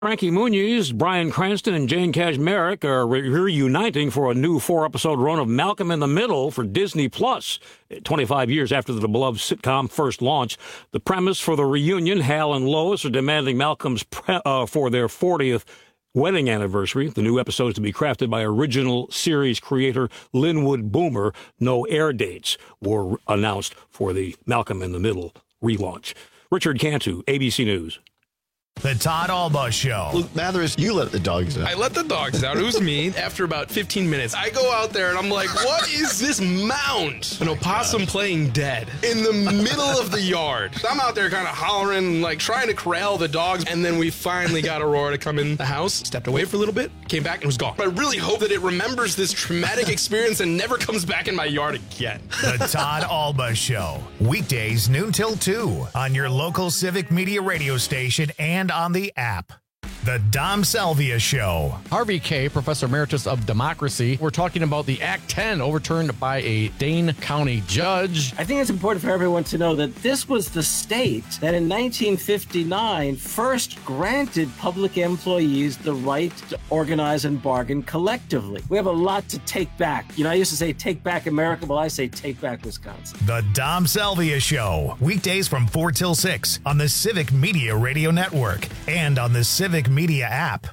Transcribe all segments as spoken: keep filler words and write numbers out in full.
Frankie Muniz, Bryan Cranston, and Jane Kaczmarek are re- reuniting for a new four-episode run of Malcolm in the Middle for Disney Plus. twenty-five years after the beloved sitcom first launched, the premise for the reunion, Hal and Lois are demanding Malcolm's pre- uh, for their fortieth wedding anniversary. The new episodes to be crafted by original series creator Linwood Boomer. No air dates were announced for the Malcolm in the Middle relaunch. Richard Cantu, A B C News. The Todd Alba Show. Luke Mathers, you let the dogs out. I let the dogs out. It was me. After about fifteen minutes, I go out there and I'm like, what is this mound? An opossum playing dead in the middle of the yard. I'm out there kind of hollering, like trying to corral the dogs. And then we finally got Aurora to come in the house, stepped away for a little bit, came back and was gone. I really hope that it remembers this traumatic experience and never comes back in my yard again. The Todd Alba Show. Weekdays noon till two on your local Civic Media radio station and on the app. The Dom Salvia Show. Harvey Kaye, Professor Emeritus of Democracy. We're talking about the Act ten overturned by a Dane County judge. I think it's important for everyone to know that this was the state that in nineteen fifty-nine first granted public employees the right to organize and bargain collectively. We have a lot to take back. You know, I used to say take back America. Well, I say take back Wisconsin. The Dom Salvia Show. Weekdays from four till six on the Civic Media Radio Network and on the Civic Media app.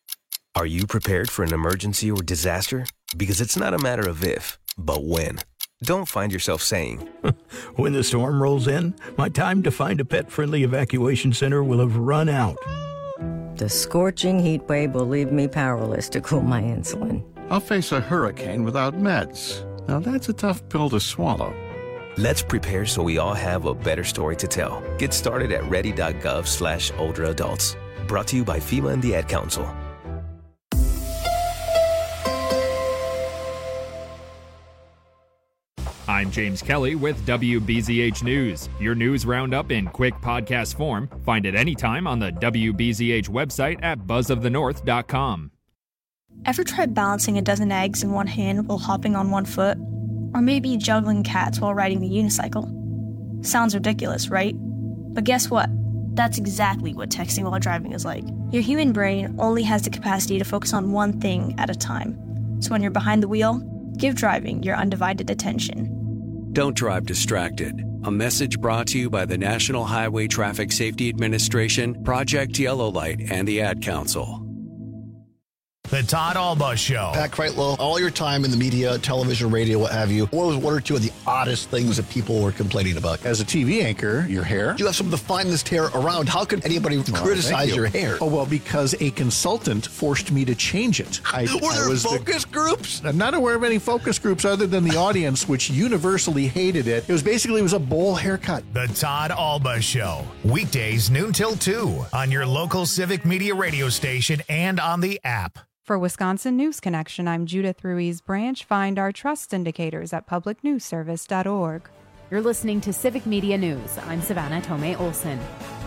Are you prepared for an emergency or disaster? Because it's not a matter of if, but when. Don't find yourself saying, when the storm rolls in, my time to find a pet-friendly evacuation center will have run out. The scorching heat wave will leave me powerless to cool my insulin. I'll face a hurricane without meds. Now that's a tough pill to swallow. Let's prepare so we all have a better story to tell. Get started at ready.gov slash older adults. Brought to you by FEMA and the Ad Council. I'm James Kelly with W B Z H News. Your news roundup in quick podcast form. Find it anytime on the W B Z H website at buzz of the north dot com. Ever tried balancing a dozen eggs in one hand while hopping on one foot? Or maybe juggling cats while riding the unicycle? Sounds ridiculous, right? But guess what? That's exactly what texting while driving is like. Your human brain only has the capacity to focus on one thing at a time. So when you're behind the wheel, give driving your undivided attention. Don't drive distracted. A message brought to you by the National Highway Traffic Safety Administration, Project Yellow Light, and the Ad Council. The Todd Alba Show. Pat Kreitlow, all your time in the media, television, radio, what have you, what was one or two of the oddest things that people were complaining about? As a T V anchor, your hair. You have some of the finest hair around. How could anybody oh, criticize you. your hair? Oh, well, because a consultant forced me to change it. I, were there I was focus the, groups? I'm not aware of any focus groups other than the audience, which universally hated it. It was basically, it was a bowl haircut. The Todd Alba Show. Weekdays noon till two on your local Civic Media radio station and on the app. For Wisconsin News Connection, I'm Judith Ruiz Branch. Find our trust indicators at public news service dot org. You're listening to Civic Media News. I'm Savannah Tomei Olson.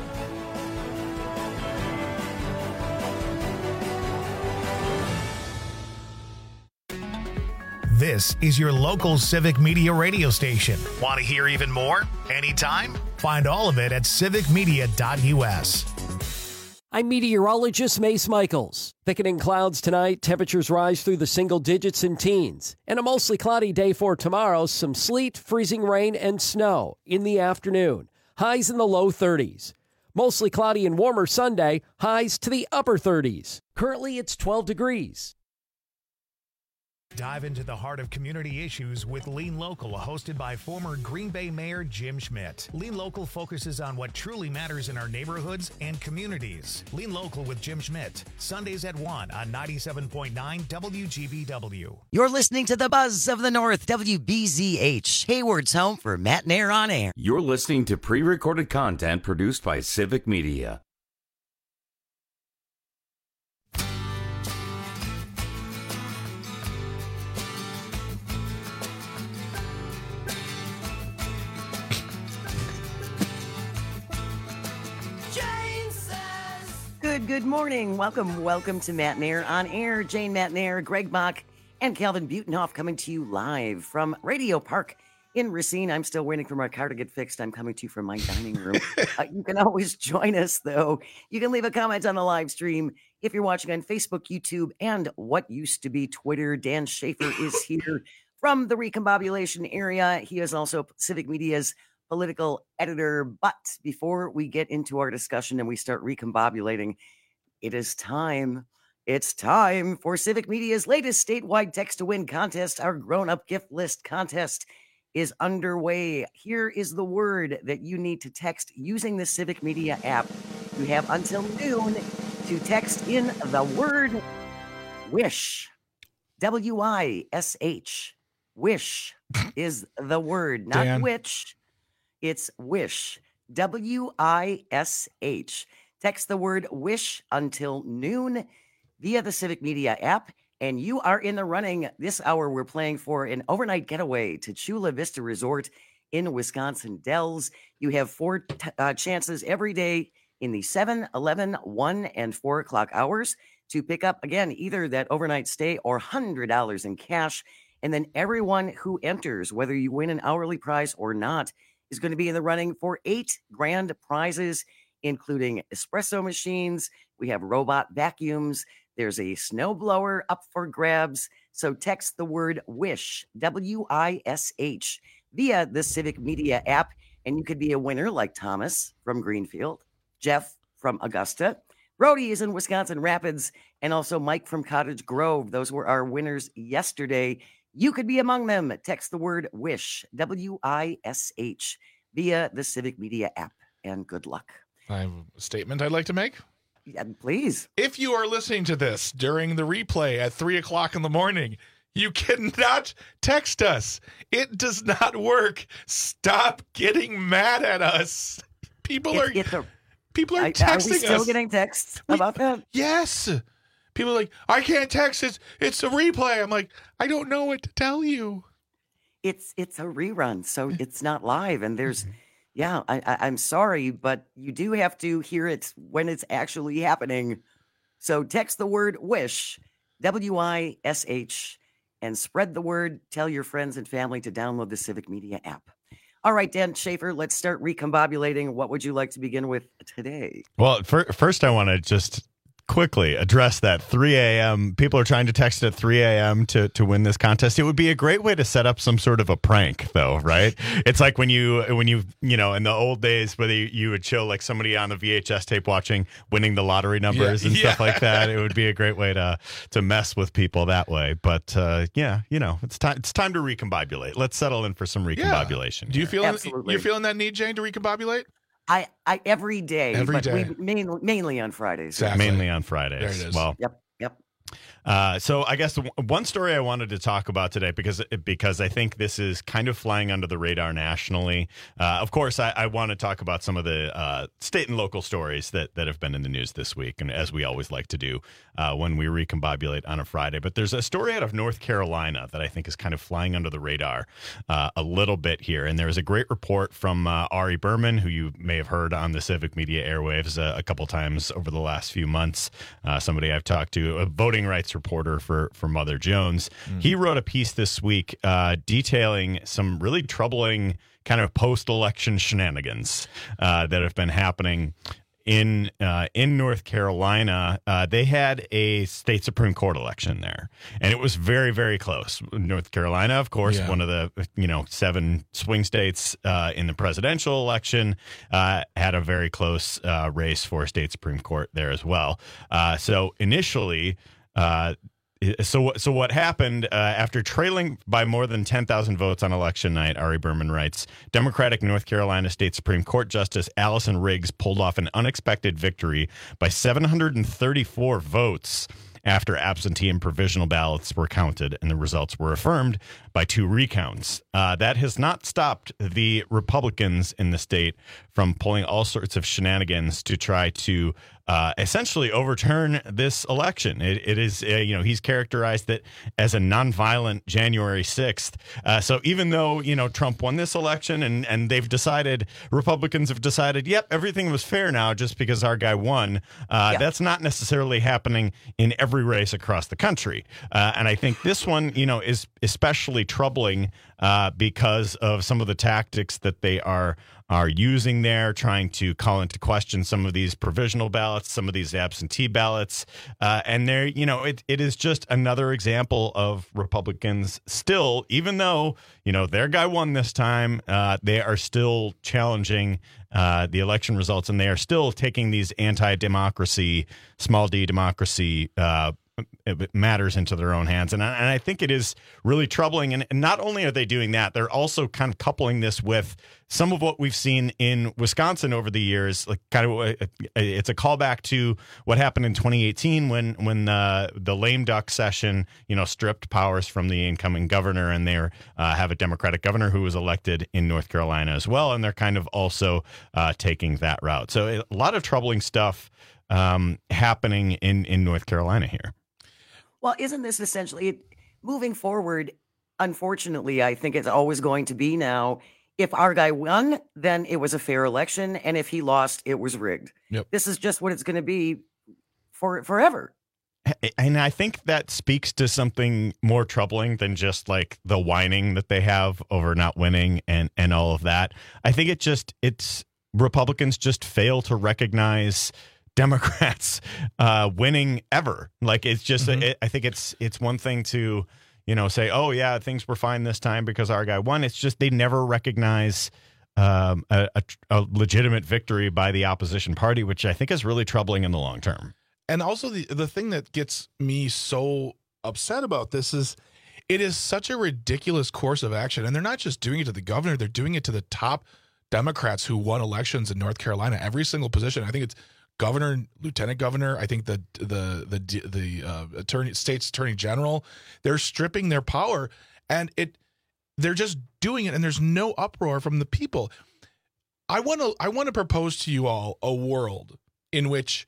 This is your local Civic Media radio station. Want to hear even more? Anytime? Find all of it at civic media dot u s. I'm meteorologist Mace Michaels. Thickening clouds tonight, temperatures rise through the single digits and teens. And a mostly cloudy day for tomorrow, some sleet, freezing rain, and snow in the afternoon. Highs in the low thirties. Mostly cloudy and warmer Sunday, highs to the upper thirties. Currently, it's twelve degrees. Dive into the heart of community issues with Lean Local, hosted by former Green Bay Mayor Jim Schmidt. Lean Local focuses on what truly matters in our neighborhoods and communities. Lean Local with Jim Schmidt, Sundays at one on ninety-seven point nine W G B W. You're listening to the Buzz of the North, W B Z H, Hayward's home for Matt Nair on Air. You're listening to pre-recorded content produced by Civic Media. Good, good morning. Welcome, welcome to Matt Nair on Air. Jane Matt Nair, Greg Mock, and Calvin Butenhoff coming to you live from Radio Park In Racine, I'm still waiting for my car to get fixed. I'm coming to you from my dining room. uh, you can always join us, though. You can leave a comment on the live stream if you're watching on Facebook, YouTube, and what used to be Twitter. Dan Schaefer is here from the Recombobulation area. He is also Civic Media's political editor. But before we get into our discussion and we start recombobulating, it is time. It's time for Civic Media's latest statewide text to win contest. Our grown-up gift list contest is underway. Here is the word that you need to text using the Civic Media app. You have until noon to text in the word wish. W I S H. Wish is the word, not Dan. which. It's wish. W I S H. Text the word wish until noon via the Civic Media app. And you are in the running. This hour, we're playing for an overnight getaway to Chula Vista Resort in Wisconsin Dells. You have four t- uh, chances every day in the seven, eleven, one, and four o'clock hours to pick up, again, either that overnight stay or one hundred dollars in cash. And then everyone who enters, whether you win an hourly prize or not, is going to be in the running for eight grand prizes, including espresso machines. We have robot vacuums. There's a snowblower up for grabs. So text the word WISH, W I S H, via the Civic Media app, and you could be a winner like Thomas from Greenfield, Jeff from Augusta, Brody is in Wisconsin Rapids, and also Mike from Cottage Grove. Those were our winners yesterday. You could be among them. Text the word WISH, W I S H, via the Civic Media app, and good luck. I have a statement I'd like to make. Yeah, please. If you are listening to this during the replay at three o'clock in the morning, you cannot text us. It does not work. Stop getting mad at us. People It- are it's a- people are I- texting Are we still us. getting texts about that? Yes. People are like, I can't text. It's it's a replay. I'm like, I don't know what to tell you. It's it's a rerun, so it's not live. And there's, yeah, I, I, I'm sorry, but you do have to hear it when it's actually happening. So text the word WISH, W I S H, and spread the word. Tell your friends and family to download the Civic Media app. All right, Dan Schaefer, let's start recombobulating. What would you like to begin with today? Well, fir- first I want to just quickly address that three a.m. People are trying to text at three a.m. to to win this contest. It would be a great way to set up some sort of a prank, though, right? It's like when you when you you know in the old days where you, you would show like somebody on the V H S tape watching winning the lottery numbers Yeah, and stuff yeah. like that. It would be a great way to to mess with people that way. But uh, yeah, you know, it's time it's time to recombobulate. Let's settle in for some recombobulation. Do you here. feel Absolutely. you're feeling that need, Jane, to recombobulate? I, I every day, Every but day. We, mainly, mainly on Fridays. Exactly. Mainly on Fridays. There it is. Well, Yep, yep. Uh, so I guess the w- one story I wanted to talk about today, because because I think this is kind of flying under the radar nationally. Uh, of course, I, I want to talk about some of the uh, state and local stories that, that have been in the news this week, and as we always like to do uh, when we recombobulate on a Friday. But there's a story out of North Carolina that I think is kind of flying under the radar uh, a little bit here. And there was a great report from uh, Ari Berman, who you may have heard on the Civic Media airwaves uh, a couple times over the last few months. Uh, somebody I've talked to, a voting rights reporter for, for Mother Jones. Mm. He wrote a piece this week uh, detailing some really troubling kind of post-election shenanigans uh, that have been happening in uh, in North Carolina. Uh, they had a state Supreme Court election there, and it was very, very close. North Carolina, of course, Yeah. one of the you know seven swing states uh, in the presidential election, uh, had a very close uh, race for state Supreme Court there as well. Uh, so initially. Uh, So, so what happened uh, after trailing by more than ten thousand votes on election night? Ari Berman writes, Democratic North Carolina State Supreme Court Justice Allison Riggs pulled off an unexpected victory by seven hundred thirty-four votes after absentee and provisional ballots were counted, and the results were affirmed by two recounts. Uh, that has not stopped the Republicans in the state from pulling all sorts of shenanigans to try to uh, essentially overturn this election. It, it is, uh, you know, he's characterized it as a nonviolent January sixth. Uh, so even though, you know, Trump won this election and, and they've decided, Republicans have decided, yep, everything was fair now just because our guy won, uh, yeah. that's not necessarily happening in every race across the country. Uh, and I think this one, you know, is especially troubling uh, because of some of the tactics that they are are using there, trying to call into question some of these provisional ballots, some of these absentee ballots. Uh, and there, you know, it, it is just another example of Republicans still, even though, you know, their guy won this time, uh, they are still challenging uh, the election results, and they are still taking these anti-democracy, small d democracy uh matters into their own hands. And I, and I think it is really troubling. And, and not only are they doing that, they're also kind of coupling this with some of what we've seen in Wisconsin over the years. Like kind of, a, a, it's a callback to what happened in twenty eighteen when when uh, the lame duck session, you know, stripped powers from the incoming governor, and they uh, have a Democratic governor who was elected in North Carolina as well. And they're kind of also uh, taking that route. So a lot of troubling stuff um, happening in, in North Carolina here. Well, isn't this essentially moving forward? Unfortunately, I think it's always going to be now. If our guy won, then it was a fair election. And if he lost, it was rigged. Yep. This is just what it's going to be for forever. And I think that speaks to something more troubling than just like the whining that they have over not winning and, and all of that. I think it just it's Republicans just fail to recognize Democrats uh, winning ever. Like it's just, mm-hmm. it, I think it's it's one thing to, you know, say, oh yeah, things were fine this time because our guy won. It's just they never recognize um, a, a, a legitimate victory by the opposition party, which I think is really troubling in the long term. And also the the thing that gets me so upset about this is it is such a ridiculous course of action. And they're not just doing it to the governor, they're doing it to the top Democrats who won elections in North Carolina, every single position. I think it's governor, lieutenant governor. I think the the the the uh, attorney, state's attorney general. They're stripping their power, and it they're just doing it, and there's no uproar from the people. I want to I want to propose to you all a world in which,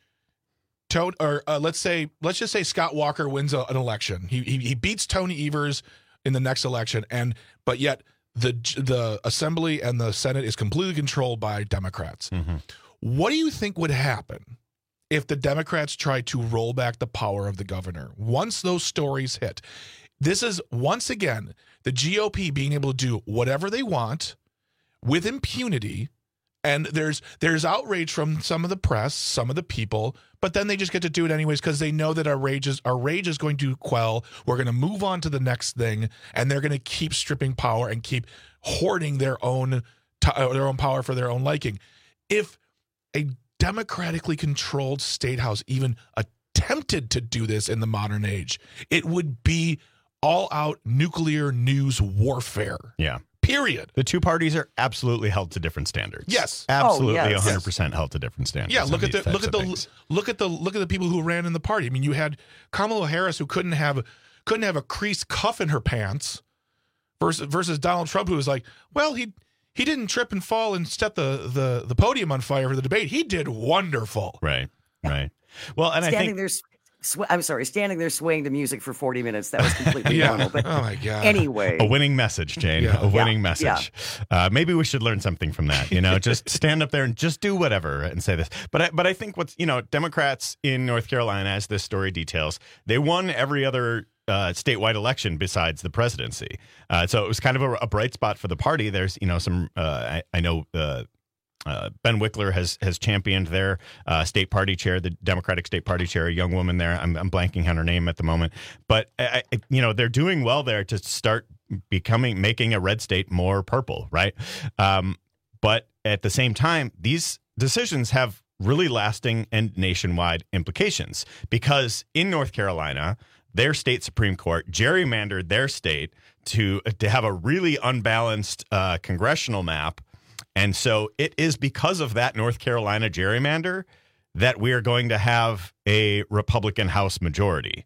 to, or uh, let's say let's just say Scott Walker wins a, an election. He, he he beats Tony Evers in the next election, and but yet the the assembly and the Senate is completely controlled by Democrats. Mm-hmm. What do you think would happen if the Democrats tried to roll back the power of the governor? Once those stories hit, this is once again the G O P being able to do whatever they want with impunity. And there's there's outrage from some of the press, some of the people, but then they just get to do it anyways because they know that our rage is our rage is going to quell. We're going to move on to the next thing, and they're going to keep stripping power and keep hoarding their own their own power for their own liking. If a democratically controlled state house even attempted to do this in the modern age, it would be all-out nuclear news warfare. Yeah. Period. The two parties are absolutely held to different standards. Yes. Absolutely oh, yes. one hundred percent held to different standards. Yeah, look at the look at the things. look at the look at the people who ran in the party. I mean, you had Kamala Harris who couldn't have couldn't have a creased cuff in her pants versus versus Donald Trump who was like, well, he He didn't trip and fall and set the, the, the podium on fire for the debate. He did wonderful. Right, right. Well, and standing I think there, sw- I'm sorry, standing there swaying to music for forty minutes. That was completely yeah. normal. But oh my god. Anyway, a winning message, Jane. Yeah. A winning Yeah. message. Yeah. Uh, maybe we should learn something from that. You know, just stand up there and just do whatever and say this. But I, but I think what's you know, Democrats in North Carolina, as this story details, they won every other Uh, statewide election besides the presidency. Uh, so it was kind of a, a bright spot for the party. There's, you know, some, uh, I, I know uh, uh, Ben Wickler has has championed their uh, state party chair, the Democratic state party chair, a young woman there. I'm, I'm blanking on her name at the moment. But, I, I, you know, they're doing well there to start becoming, making a red state more purple, right? Um, but at the same time, these decisions have really lasting and nationwide implications because in North Carolina, their state Supreme Court gerrymandered their state to to have a really unbalanced uh, congressional map. And so it is because of that North Carolina gerrymander that we are going to have a Republican House majority.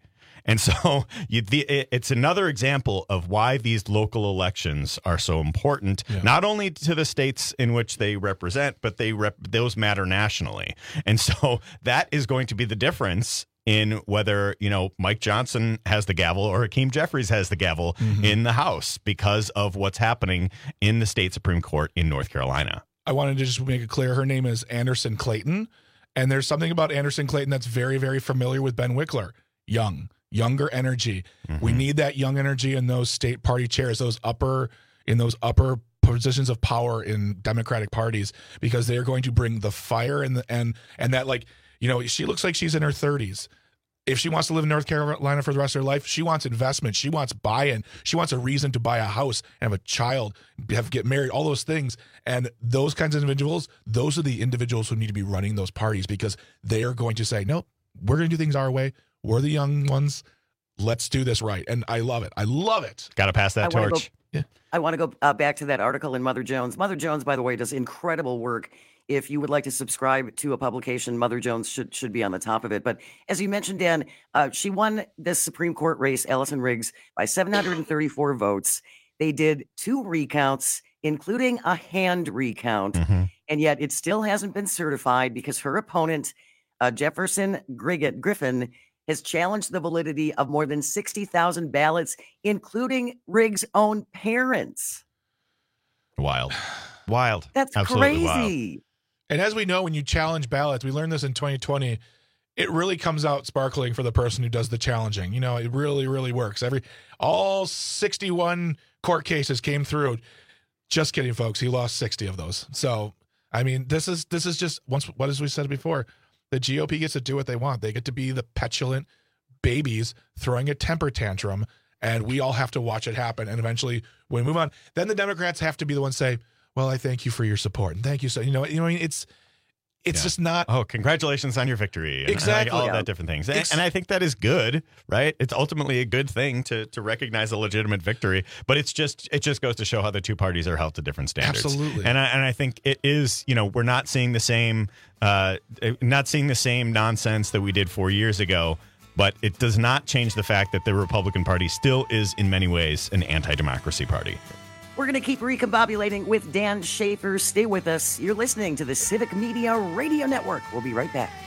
And so you, the, it, it's another example of why these local elections are so important, yeah. not only to the states in which they represent, but they rep, those matter nationally. And so that is going to be the difference in whether, you know, Mike Johnson has the gavel or Hakeem Jeffries has the gavel mm-hmm. in the House because of what's happening in the state Supreme Court in North Carolina. I wanted to just make it clear her name is Anderson Clayton. And there's something about Anderson Clayton that's very, very familiar with Ben Wickler. Young, younger energy. Mm-hmm. We need that young energy in those state party chairs, those upper, in those upper positions of power in Democratic parties, because they're going to bring the fire and the, and, and that, like, you know, she looks like she's in her thirties. If she wants to live in North Carolina for the rest of her life, she wants investment. She wants buy-in. She wants a reason to buy a house and have a child, have get married, all those things. And those kinds of individuals, those are the individuals who need to be running those parties, because they are going to say, nope, we're going to do things our way. We're the young ones. Let's do this right. And I love it. I love it. Got to pass that I torch. Go, yeah. I want to go uh, back to that article in Mother Jones. Mother Jones, by the way, does incredible work. If you would like to subscribe to a publication, Mother Jones should should be on the top of it. But as you mentioned, Dan, uh, she won this Supreme Court race, Allison Riggs, by seven hundred thirty-four votes. They did two recounts, including a hand recount, mm-hmm. and yet it still hasn't been certified because her opponent, uh, Jefferson Griggett, Griffin, has challenged the validity of more than sixty thousand ballots, including Riggs' own parents. Wild. Wild. That's Absolutely crazy. Wild. And as we know, when you challenge ballots, we learned this in twenty twenty, it really comes out sparkling for the person who does the challenging. You know, it really, really works. Every all sixty-one court cases came through. Just kidding, folks. He lost sixty of those. So, I mean, this is this is just, once, what as we said before, the G O P gets to do what they want. They get to be the petulant babies throwing a temper tantrum, and we all have to watch it happen. And eventually, when we move on, then the Democrats have to be the ones say, well, I thank you for your support, and thank you. So, you know, you know, it's it's yeah. just not. Oh, congratulations on your victory! And, exactly, and all yeah. that different things, and, and I think that is good, right? It's ultimately a good thing to to recognize a legitimate victory, but it's just it just goes to show how the two parties are held to different standards. Absolutely, and I, and I think it is. You know, we're not seeing the same, uh, not seeing the same nonsense that we did four years ago. But it does not change the fact that the Republican Party still is, in many ways, an anti-democracy party. We're going to keep recombobulating with Dan Schaefer. Stay with us. You're listening to the Civic Media Radio Network. We'll be right back.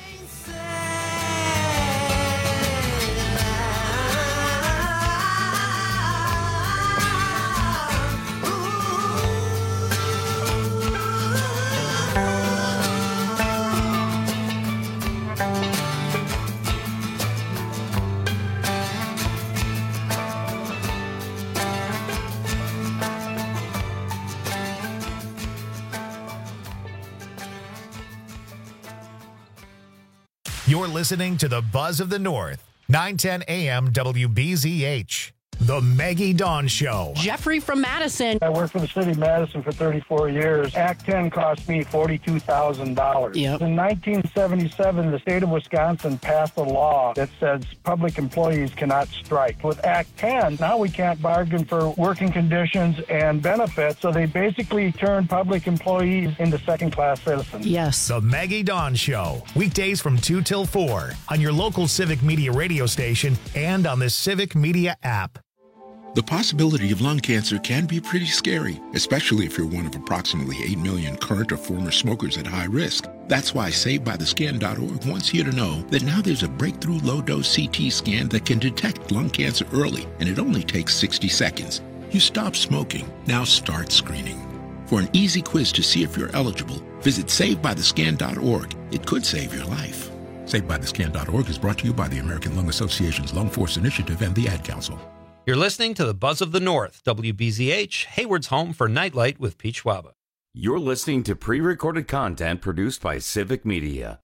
You're listening to the Buzz of the North, nine ten A M W B Z H. The Maggie Dawn Show. Jeffrey from Madison. I worked for the city of Madison for thirty-four years. Act ten cost me forty-two thousand dollars. Yep. In nineteen seventy-seven, the state of Wisconsin passed a law that says public employees cannot strike. With Act ten, now we can't bargain for working conditions and benefits, so they basically turned public employees into second-class citizens. Yes. The Maggie Dawn Show. Weekdays from two till four on your local Civic Media radio station and on the Civic Media app. The possibility of lung cancer can be pretty scary, especially if you're one of approximately eight million current or former smokers at high risk. That's why Saved By The Scan dot org wants you to know that now there's a breakthrough low-dose C T scan that can detect lung cancer early, and it only takes sixty seconds. You stop smoking, now start screening. For an easy quiz to see if you're eligible, visit Saved By The Scan dot org. It could save your life. Saved By The Scan dot org is brought to you by the American Lung Association's Lung Force Initiative and the Ad Council. You're listening to the Buzz of the North, W B Z H, Hayward's home for Nightlight with Pete Schwaba. You're listening to pre-recorded content produced by Civic Media.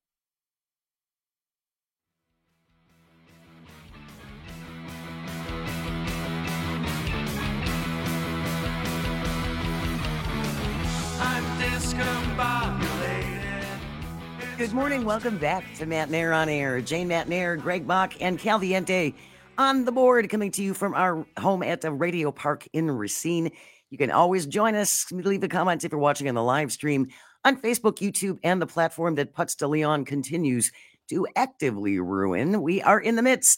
I'm discombobulated. Good morning. Welcome back to Matt Nair on Air. Jane Matt Nair, Greg Bach, and Calviente on the board, coming to you from our home at the Radio Park in Racine. You can always join us. Leave a comment if you're watching on the live stream on Facebook, YouTube, and the platform that Putz de Leon continues to actively ruin. We are in the midst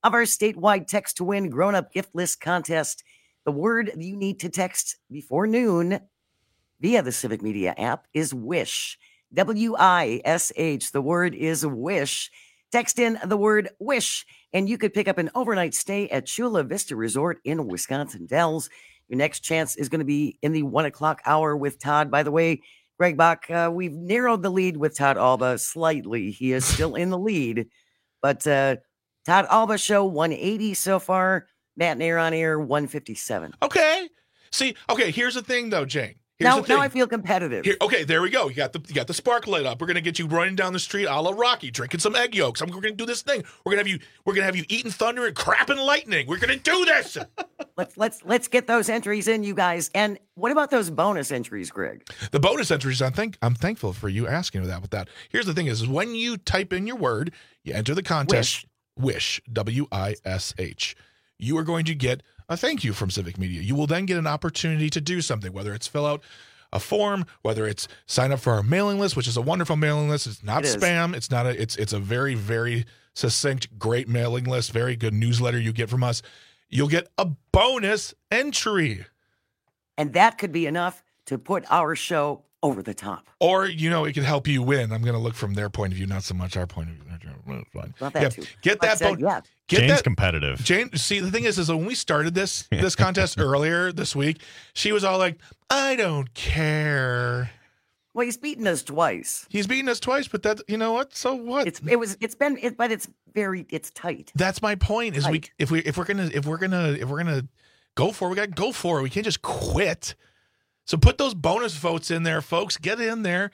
of our statewide Text to Win grown-up gift list contest. The word you need to text before noon via the Civic Media app is WISH. W I S H. The word is WISH. Text in the word WISH, and you could pick up an overnight stay at Chula Vista Resort in Wisconsin Dells. Your next chance is going to be in the one o'clock hour with Todd. By the way, Greg Bach, uh, we've narrowed the lead with Todd Alba slightly. He is still in the lead, but uh, Todd Alba show one eighty so far. Matt and Air on Air one fifty-seven. Okay. See, okay, here's the thing, though, Jane. Here's Now, the thing. now I feel competitive. Here, okay, there we go. You got the you got the spark lit up. We're gonna get you running down the street, a la Rocky, drinking some egg yolks. I'm, we're gonna do this thing. We're gonna have you. We're gonna have you eating thunder and crapping lightning. We're gonna do this. let's let's let's get those entries in, you guys. And what about those bonus entries, Greg? The bonus entries. I think I'm thankful for you asking that. With that, here's the thing: is, is when you type in your word, you enter the contest. Wish, wish W I S H. You are going to get a thank you from Civic Media. You will then get an opportunity to do something, whether it's fill out a form, whether it's sign up for our mailing list, which is a wonderful mailing list. It's not It is. spam. It's not a, it's, it's a very, very succinct, great mailing list, very good newsletter you get from us. You'll get a bonus entry. And that could be enough to put our show over the top. Or, you know, it could help you win. I'm going to look from their point of view, not so much our point of view. Fine. Not that Yeah, too. Get But, that uh, bonus. yeah. Get Jane's that, competitive. Jane, see, the thing is, is that when we started this this contest earlier this week, she was all like, I don't care. Well, he's beaten us twice. He's beaten us twice, but that, you know what? So what? It's it was it's been it, but it's very it's tight. That's my point. Is we Tight. if we if we're gonna if we're gonna if we're gonna go for it, we gotta go for it. We can't just quit. So put those bonus votes in there, folks. Get in there.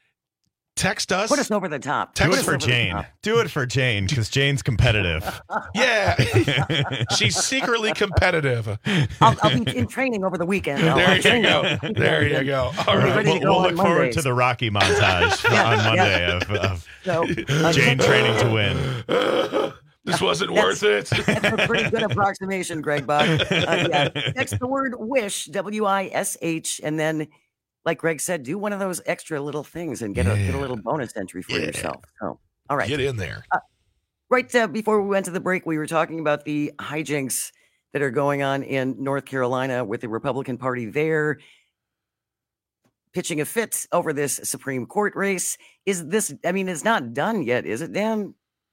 Text us. Put us over the top. Do Text it us for over the Jane. top. Do it for Jane because Jane's competitive. Yeah, she's secretly competitive. I'll, I'll be in training over the weekend. I'll- There I'll you train go. you. There you go. All We'll be right. ready We'll, to go we'll on look forward Mondays. to the Rocky montage Yeah, on yeah. Monday of, of So, uh, Jane text- training to win. This wasn't That's- worth it. That's a pretty good approximation, Greg Buck. Uh, yeah. Text the word wish, W I S H, and then, like Greg said, do one of those extra little things and get, a, get a little bonus entry for Yeah. yourself. So, all right. Get in there. Right uh, before we went to the break, we were talking about the hijinks that are going on in North Carolina with the Republican Party there pitching a fit over this Supreme Court race. Is this, I mean, it's not done yet, is it, Dan?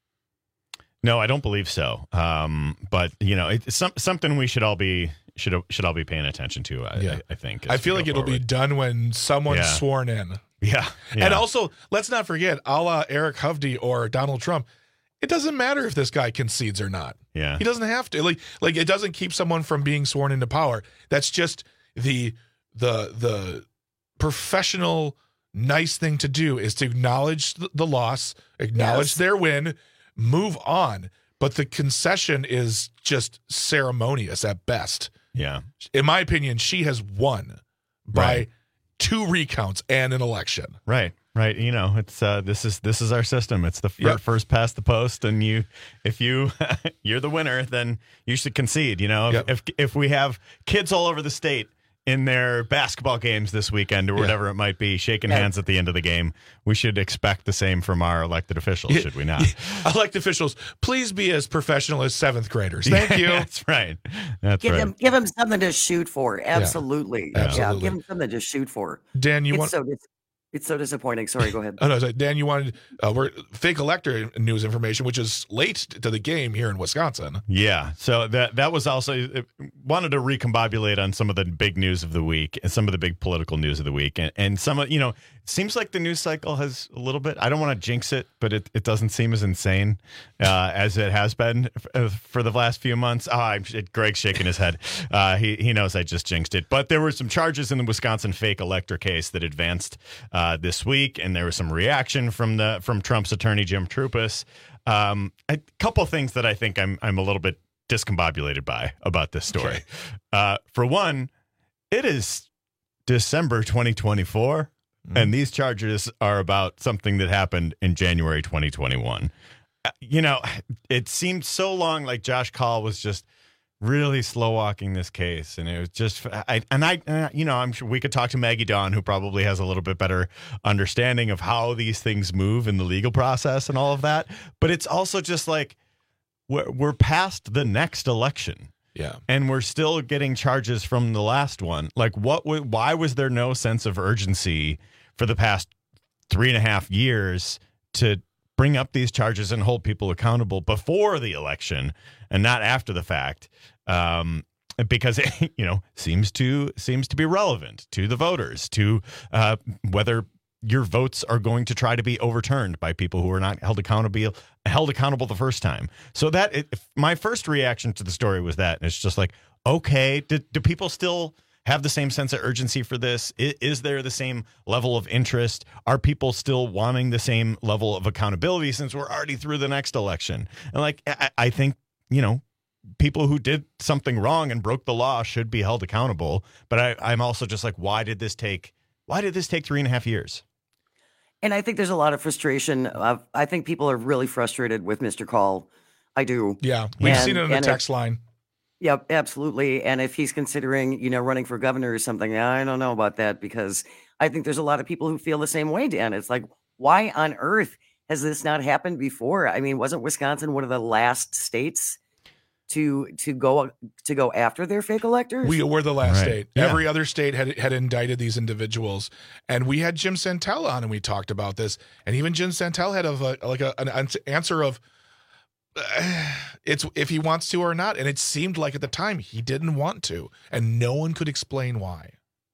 No, I don't believe so. Um, but you know, it's some, something we should all be should should all be paying attention to. I, Yeah. I, I think. I as feel we like go it'll be forward. done when someone's Yeah. sworn in. Yeah, yeah. And also, let's not forget, a la Eric Hovde or Donald Trump, it doesn't matter if this guy concedes or not. Yeah. He doesn't have to. Like, like it doesn't keep someone from being sworn into power. That's just the the the professional, nice thing to do is to acknowledge the, the loss, acknowledge Yes. their win, move on. But the concession is just ceremonious at best. Yeah. In my opinion, she has won by Right. two recounts and an election. Right. Right. You know, it's uh, this is this is our system. It's the fir- Yep. first past the post, and you, if you, you're the winner, then you should concede. You know, if, Yep. if if we have kids all over the state in their basketball games this weekend or Yeah. whatever it might be, shaking Yeah. hands at the end of the game, we should expect the same from our elected officials, Yeah. should we not? Elected officials, please be as professional as seventh graders. Thank you. That's right. That's Give right. him give him something to shoot for. Absolutely. Yeah, Absolutely. give him something to shoot for. Dan, you it's want? so dis- it's so disappointing. Sorry, go ahead. Oh no, sorry. Dan, you wanted uh, we're fake elector news information, which is late to the game here in Wisconsin. Yeah, so that that was also it, wanted to recombobulate on some of the big news of the week and some of the big political news of the week, and, and some of you know it seems like the news cycle has a little bit. I don't want to jinx it, but it, it doesn't seem as insane uh, as it has been f- for the last few months. Oh, I'm, Greg's shaking his head. Uh, he he knows I just jinxed it, but there were some charges in the Wisconsin fake elector case that advanced uh, this week, and there was some reaction from the from Trump's attorney Jim Trupus. Um, a couple things that I think I'm I'm a little bit discombobulated by about this story. Okay. Uh, for one, it is December twenty twenty-four, Mm-hmm. and these charges are about something that happened in January twenty twenty-one. Uh, You know, it seemed so long like Josh Kaul was just really slow walking this case, and it was just I and I uh, you know I'm sure we could talk to Maggie Dawn, who probably has a little bit better understanding of how these things move in the legal process and all of that, but it's also just like we're, we're past the next election. Yeah. And we're still getting charges from the last one. Like, what? W- why was there no sense of urgency for the past three and a half years to bring up these charges and hold people accountable before the election and not after the fact? Um, because it, you know, seems to seems to be relevant to the voters, to uh, whether your votes are going to try to be overturned by people who are not held accountable held accountable the first time. So that it, my first reaction to the story was that, and it's just like, okay, do, do people still have the same sense of urgency for this? Is, is there the same level of interest? Are people still wanting the same level of accountability since we're already through the next election? And like, I, I think, you know, people who did something wrong and broke the law should be held accountable. But I, I'm also just like, why did this take, why did this take three and a half years? And I think there's a lot of frustration. Uh, I think people are really frustrated with Mister Call. I do. Yeah, we've and, seen it in the text if, line. Yep, absolutely. And if he's considering, you know, running for governor or something, I don't know about that, because I think there's a lot of people who feel the same way, Dan. It's like, why on earth has this not happened before? I mean, wasn't Wisconsin one of the last states to to go to go after their fake electors? We were the last Right. state. Yeah. Every other state had had indicted these individuals, and we had Jim Santel on, and we talked about this. And even Jim Santel had of a, like a, an answer of uh, it's if he wants to or not. And it seemed like at the time he didn't want to, and no one could explain why.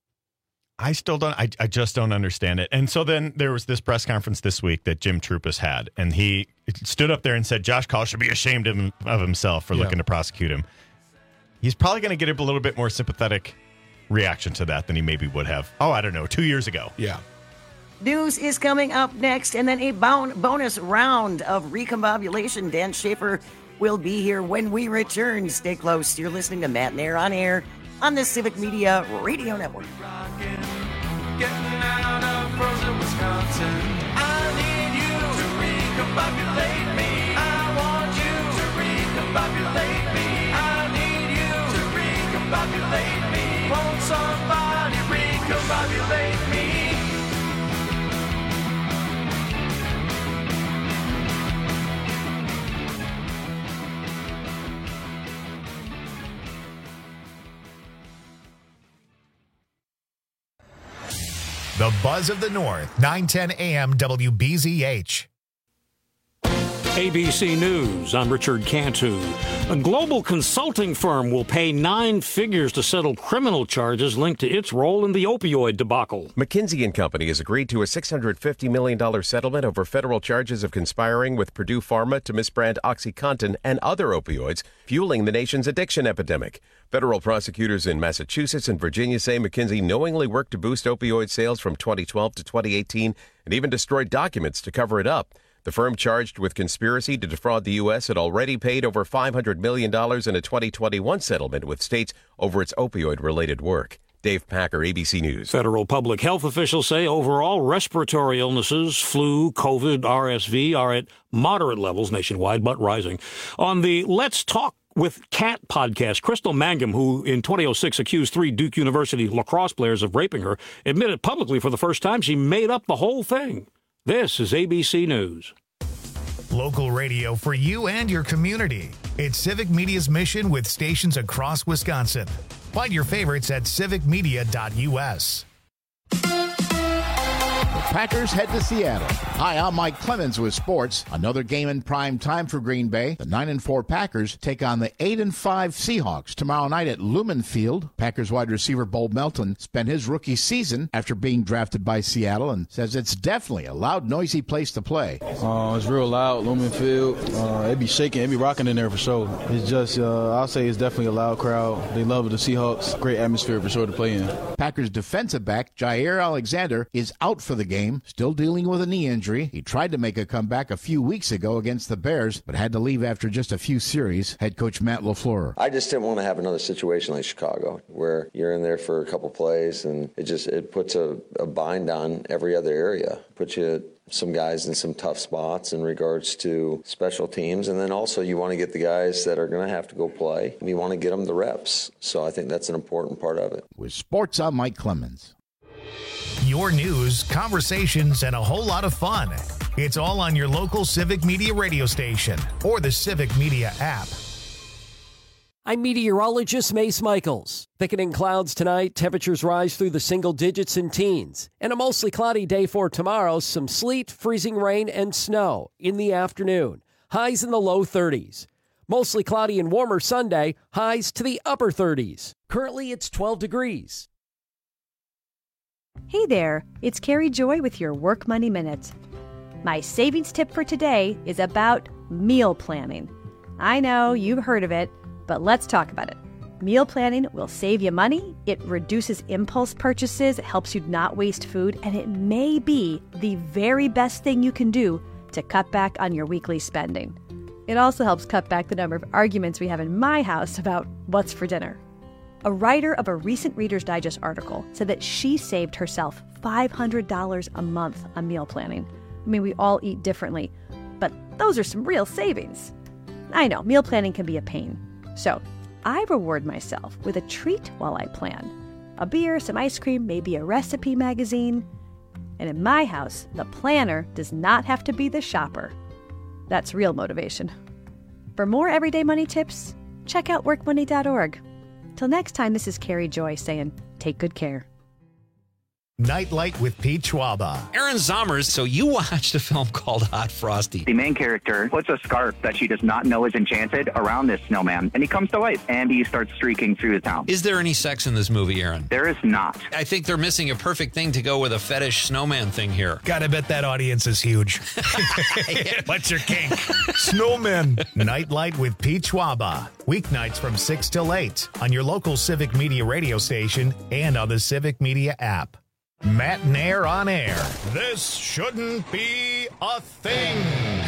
I still don't, I, I just don't understand it. And so then there was this press conference this week that Jim Trupus had, and he stood up there and said, Josh Call should be ashamed of, him, of himself for Yeah. looking to prosecute him. He's probably going to get a little bit more sympathetic reaction to that than he maybe would have, oh, I don't know, two years ago. Yeah. News is coming up next, and then a bon- bonus round of recombobulation. Dan Schaefer will be here when we return. Stay close. You're listening to Matt and Air on Air on the Civic Media Radio Network. Getting out of frozen Wisconsin. I need you to recombobulate me. I want you to recombobulate me. I need you to recombobulate me. Won't somebody recombobulate me? The Buzz of the North, nine ten A M W B Z H. A B C News, I'm Richard Cantu. A global consulting firm will pay nine figures to settle criminal charges linked to its role in the opioid debacle. McKinsey and Company has agreed to a six hundred fifty million dollars settlement over federal charges of conspiring with Purdue Pharma to misbrand OxyContin and other opioids, fueling the nation's addiction epidemic. Federal prosecutors in Massachusetts and Virginia say McKinsey knowingly worked to boost opioid sales from twenty twelve to twenty eighteen and even destroyed documents to cover it up. The firm charged with conspiracy to defraud the U S had already paid over five hundred million dollars in a twenty twenty-one settlement with states over its opioid-related work. Dave Packer, A B C News. Federal public health officials say overall respiratory illnesses, flu, COVID, R S V, are at moderate levels nationwide, but rising. On the Let's Talk with Kat podcast, Crystal Mangum, who in twenty oh six accused three Duke University lacrosse players of raping her, admitted publicly for the first time she made up the whole thing. This is A B C News. Local radio for you and your community. It's Civic Media's mission with stations across Wisconsin. Find your favorites at civic media dot U S. The Packers head to Seattle. Hi, I'm Mike Clemens with sports. Another game in prime time for Green Bay. The nine and four Packers take on the eight and five Seahawks tomorrow night at Lumen Field. Packers wide receiver Bo Melton spent his rookie season after being drafted by Seattle and says it's definitely a loud, noisy place to play. Uh, it's real loud, Lumen Field. Uh, it be shaking, it be rocking in there for sure. It's just, uh, I'll say it's definitely a loud crowd. They love the Seahawks. Great atmosphere for sure to play in. Packers defensive back Jair Alexander is out for the game, still dealing with a knee injury. He tried to make a comeback a few weeks ago against the Bears, but had to leave after just a few series. Head coach Matt LaFleur. I just didn't want to have another situation like Chicago, where you're in there for a couple plays and it just it puts a, a bind on every other area. Puts you some guys in some tough spots in regards to special teams, and then also you want to get the guys that are going to have to go play. You want to get them the reps, so I think that's an important part of it. With sports, I'm Mike Clemens. Your news, conversations, and a whole lot of fun. It's all on your local Civic Media radio station or the Civic Media app. I'm meteorologist Mace Michaels. Thickening clouds tonight, temperatures rise through the single digits and teens. And a mostly cloudy day for tomorrow, some sleet, freezing rain, and snow in the afternoon. Highs in the low thirties. Mostly cloudy and warmer Sunday, highs to the upper thirties. Currently, it's twelve degrees. Hey there, it's Carrie Joy with your Work Money Minute. My savings tip for today is about meal planning. I know you've heard of it, but let's talk about it. Meal planning will save you money, it reduces impulse purchases, it helps you not waste food, and it may be the very best thing you can do to cut back on your weekly spending. It also helps cut back the number of arguments we have in my house about what's for dinner. A writer of a recent Reader's Digest article said that she saved herself five hundred dollars a month on meal planning. I mean, we all eat differently, but those are some real savings. I know, meal planning can be a pain. So, I reward myself with a treat while I plan. A beer, some ice cream, maybe a recipe magazine. And in my house, the planner does not have to be the shopper. That's real motivation. For more everyday money tips, check out work money dot org. Till next time, this is Carrie Joy saying, take good care. Nightlight with Pete Schwaba. Aaron Zommers, so you watched a film called Hot Frosty. The main character puts a scarf that she does not know is enchanted around this snowman, and he comes to life, and he starts streaking through the town. Is there any sex in this movie, Aaron? There is not. I think they're missing a perfect thing to go with a fetish snowman thing here. Gotta bet that audience is huge. What's your kink? Snowmen. Nightlight with Pete Schwaba. Weeknights from six till eight on your local Civic Media radio station and on the Civic Media app. Matt Nair on air. This shouldn't be a thing.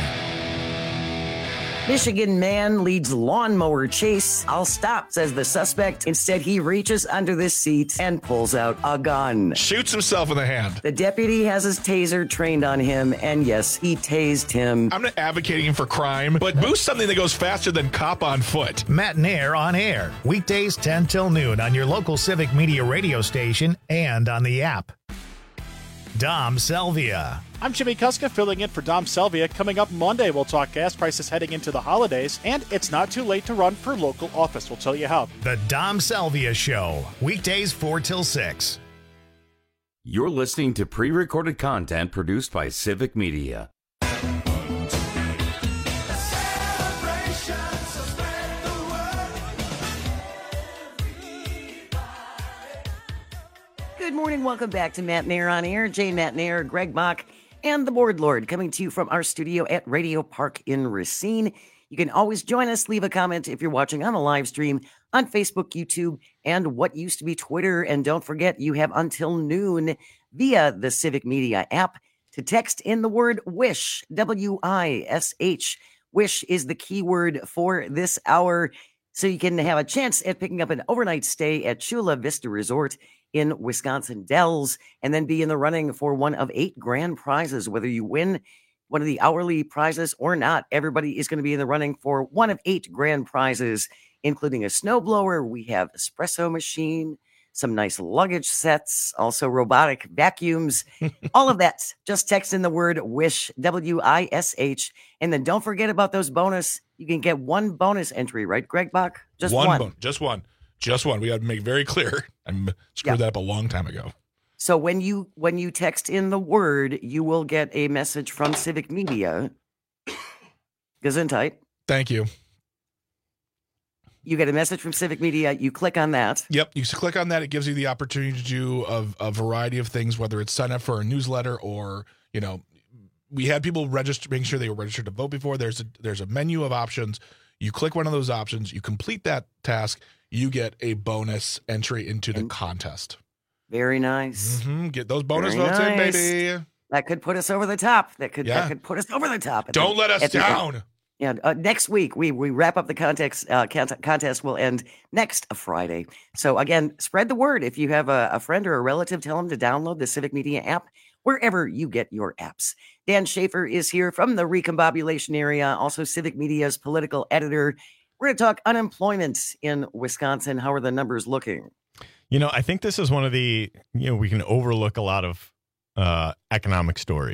Michigan man leads lawnmower chase. I'll stop, says the suspect. Instead, he reaches under the seat and pulls out a gun. Shoots himself in the hand. The deputy has his taser trained on him, and yes, he tased him. I'm not advocating for crime, but boost something that goes faster than cop on foot. Matt Nair on air. Weekdays ten till noon on your local Civic Media radio station and on the app. Dom Selvia. I'm Jimmy Kuska filling in for Dom Selvia. Coming up Monday, we'll talk gas prices heading into the holidays, and it's not too late to run for local office. We'll tell you how. The Dom Selvia Show. Weekdays four till six. You're listening to pre-recorded content produced by Civic Media. Good morning. Welcome back to Matt Nair on Air. Jane Matt Nair, Greg Mock, and the Board Lord coming to you from our studio at Radio Park in Racine. You can always join us. Leave a comment if you're watching on the live stream on Facebook, YouTube, and what used to be Twitter. And don't forget, you have until noon via the Civic Media app to text in the word WISH, W I S H. WISH is the keyword for this hour, so you can have a chance at picking up an overnight stay at Chula Vista Resort in Wisconsin Dells, and then be in the running for one of eight grand prizes. Whether you win one of the hourly prizes or not, everybody is going to be in the running for one of eight grand prizes, including a snowblower. We have espresso machine, some nice luggage sets, also robotic vacuums, all of that. Just text in the word WISH, W I S H, and then don't forget about those bonus. You can get one bonus entry, right, Greg Bach? Just one. One. Bon- just one. Just one. We got to make very clear. I screwed Yeah. that up a long time ago. So when you when you text in the word, you will get a message from Civic Media. Gesundheit. Thank you. You get a message from Civic Media. You click on that. Yep. You click on that. It gives you the opportunity to do a, a variety of things, whether it's sign up for a newsletter or, you know, we had people register, making sure they were registered to vote before. There's a, there's a menu of options. You click one of those options. You complete that task. You get a bonus entry into the and contest. Very nice. Mm-hmm. Get those bonus Very votes nice. in, baby. That could put us over the top. That could Yeah. that could put us over the top. At Don't the- let us at the- down. Yeah, uh, next week we we wrap up the context. Uh, cont- contest will end next Friday. So again, spread the word. If you have a, a friend or a relative, tell them to download the Civic Media app wherever you get your apps. Dan Schaefer is here from the Recombobulation area, also Civic Media's political editor. We're going to talk unemployment in Wisconsin. How are the numbers looking? You know, I think this is one of the, you know, we can overlook a lot of uh, economic stories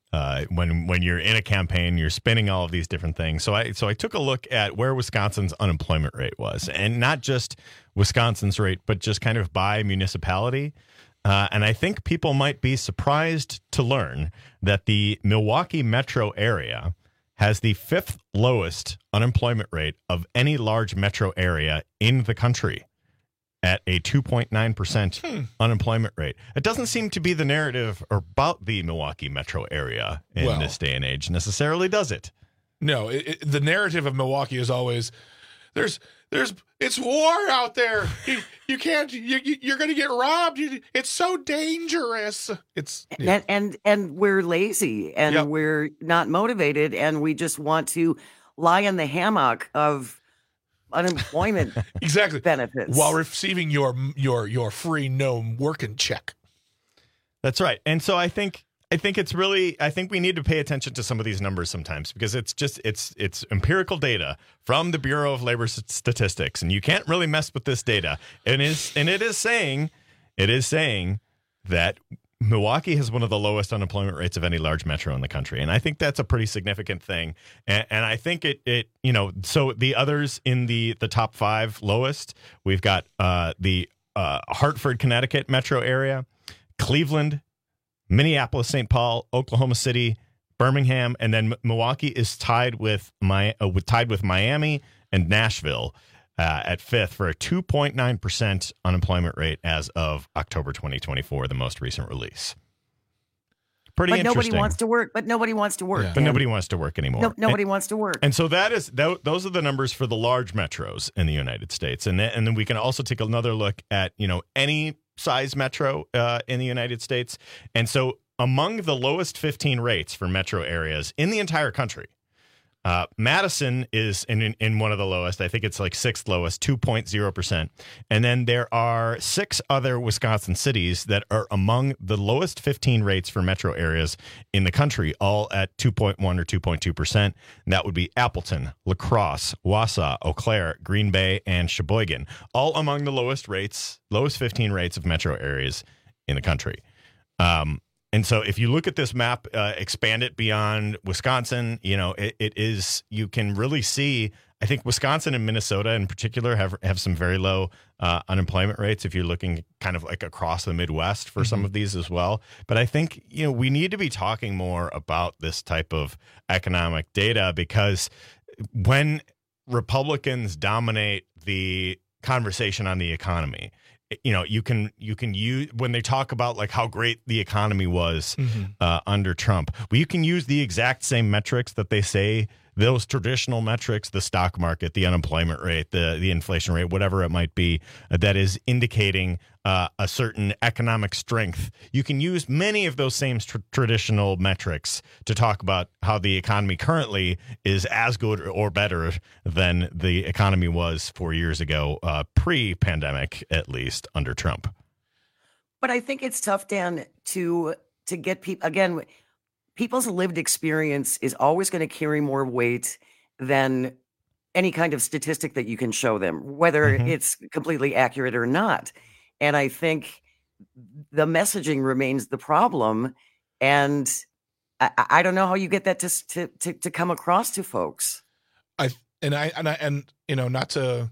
Uh, when when you're in a campaign, you're spinning all of these different things. So I so I took a look at where Wisconsin's unemployment rate was, and not just Wisconsin's rate, but just kind of by municipality. Uh, and I think people might be surprised to learn that the Milwaukee metro area has the fifth lowest unemployment rate of any large metro area in the country, at a two point nine percent hmm. unemployment rate. It doesn't seem to be the narrative about the Milwaukee metro area in well, this day and age necessarily, does it? No, it, it, the narrative of Milwaukee is always, there's, there's, it's war out there. You, you can't, you, you're going to get robbed. You, it's so dangerous. It's yeah. and, and, and we're lazy and yep. we're not motivated and we just want to lie in the hammock of unemployment exactly benefits while receiving your your your free no working check. That's right. And so I think I think it's really I think we need to pay attention to some of these numbers sometimes, because it's just it's it's empirical data from the Bureau of Labor Statistics, and you can't really mess with this data. And is and it is saying it is saying that Milwaukee has one of the lowest unemployment rates of any large metro in the country. And I think that's a pretty significant thing. And, and I think it, it, you know, so the others in the, the top five lowest, we've got uh, the uh, Hartford, Connecticut metro area, Cleveland, Minneapolis, Saint Paul, Oklahoma City, Birmingham, and then Milwaukee is tied with my uh, tied with Miami and Nashville Uh, at fifth for a two point nine percent unemployment rate as of October twenty twenty-four, the most recent release. Pretty but interesting. Nobody wants to work. But nobody wants to work. Yeah. But nobody wants to work anymore. No, nobody and, wants to work. And so that is th- those are the numbers for the large metros in the United States. And then, and then we can also take another look at, you know, any size metro uh, in the United States. And so among the lowest fifteen rates for metro areas in the entire country, Uh, Madison is in, in in one of the lowest. I think it's like sixth lowest, two point zero percent. And then there are six other Wisconsin cities that are among the lowest fifteen rates for metro areas in the country, all at two point one or two point two percent. And that would be Appleton, La Crosse, Wausau, Eau Claire, Green Bay, and Sheboygan, all among the lowest rates, lowest fifteen rates of metro areas in the country. Um And so if you look at this map, uh, expand it beyond Wisconsin, you know, it, it is, you can really see, I think Wisconsin and Minnesota in particular have, have some very low uh, unemployment rates if you're looking kind of like across the Midwest for mm-hmm. some of these as well. But I think, you know, we need to be talking more about this type of economic data, because when Republicans dominate the conversation on the economy, you know, you can you can use when they talk about like how great the economy was mm-hmm. uh, under Trump. Well, you can use the exact same metrics that they say, those traditional metrics, the stock market, the unemployment rate, the the inflation rate, whatever it might be, uh, that is indicating uh, a certain economic strength. You can use many of those same tr- traditional metrics to talk about how the economy currently is as good or better than the economy was four years ago, uh, pre-pandemic, at least under Trump. But I think it's tough, Dan, to to get people again. People's lived experience is always going to carry more weight than any kind of statistic that you can show them, whether mm-hmm. it's completely accurate or not. And I think the messaging remains the problem. And I, I don't know how you get that to, to, to, to come across to folks. I, and I, and I, and, you know, not to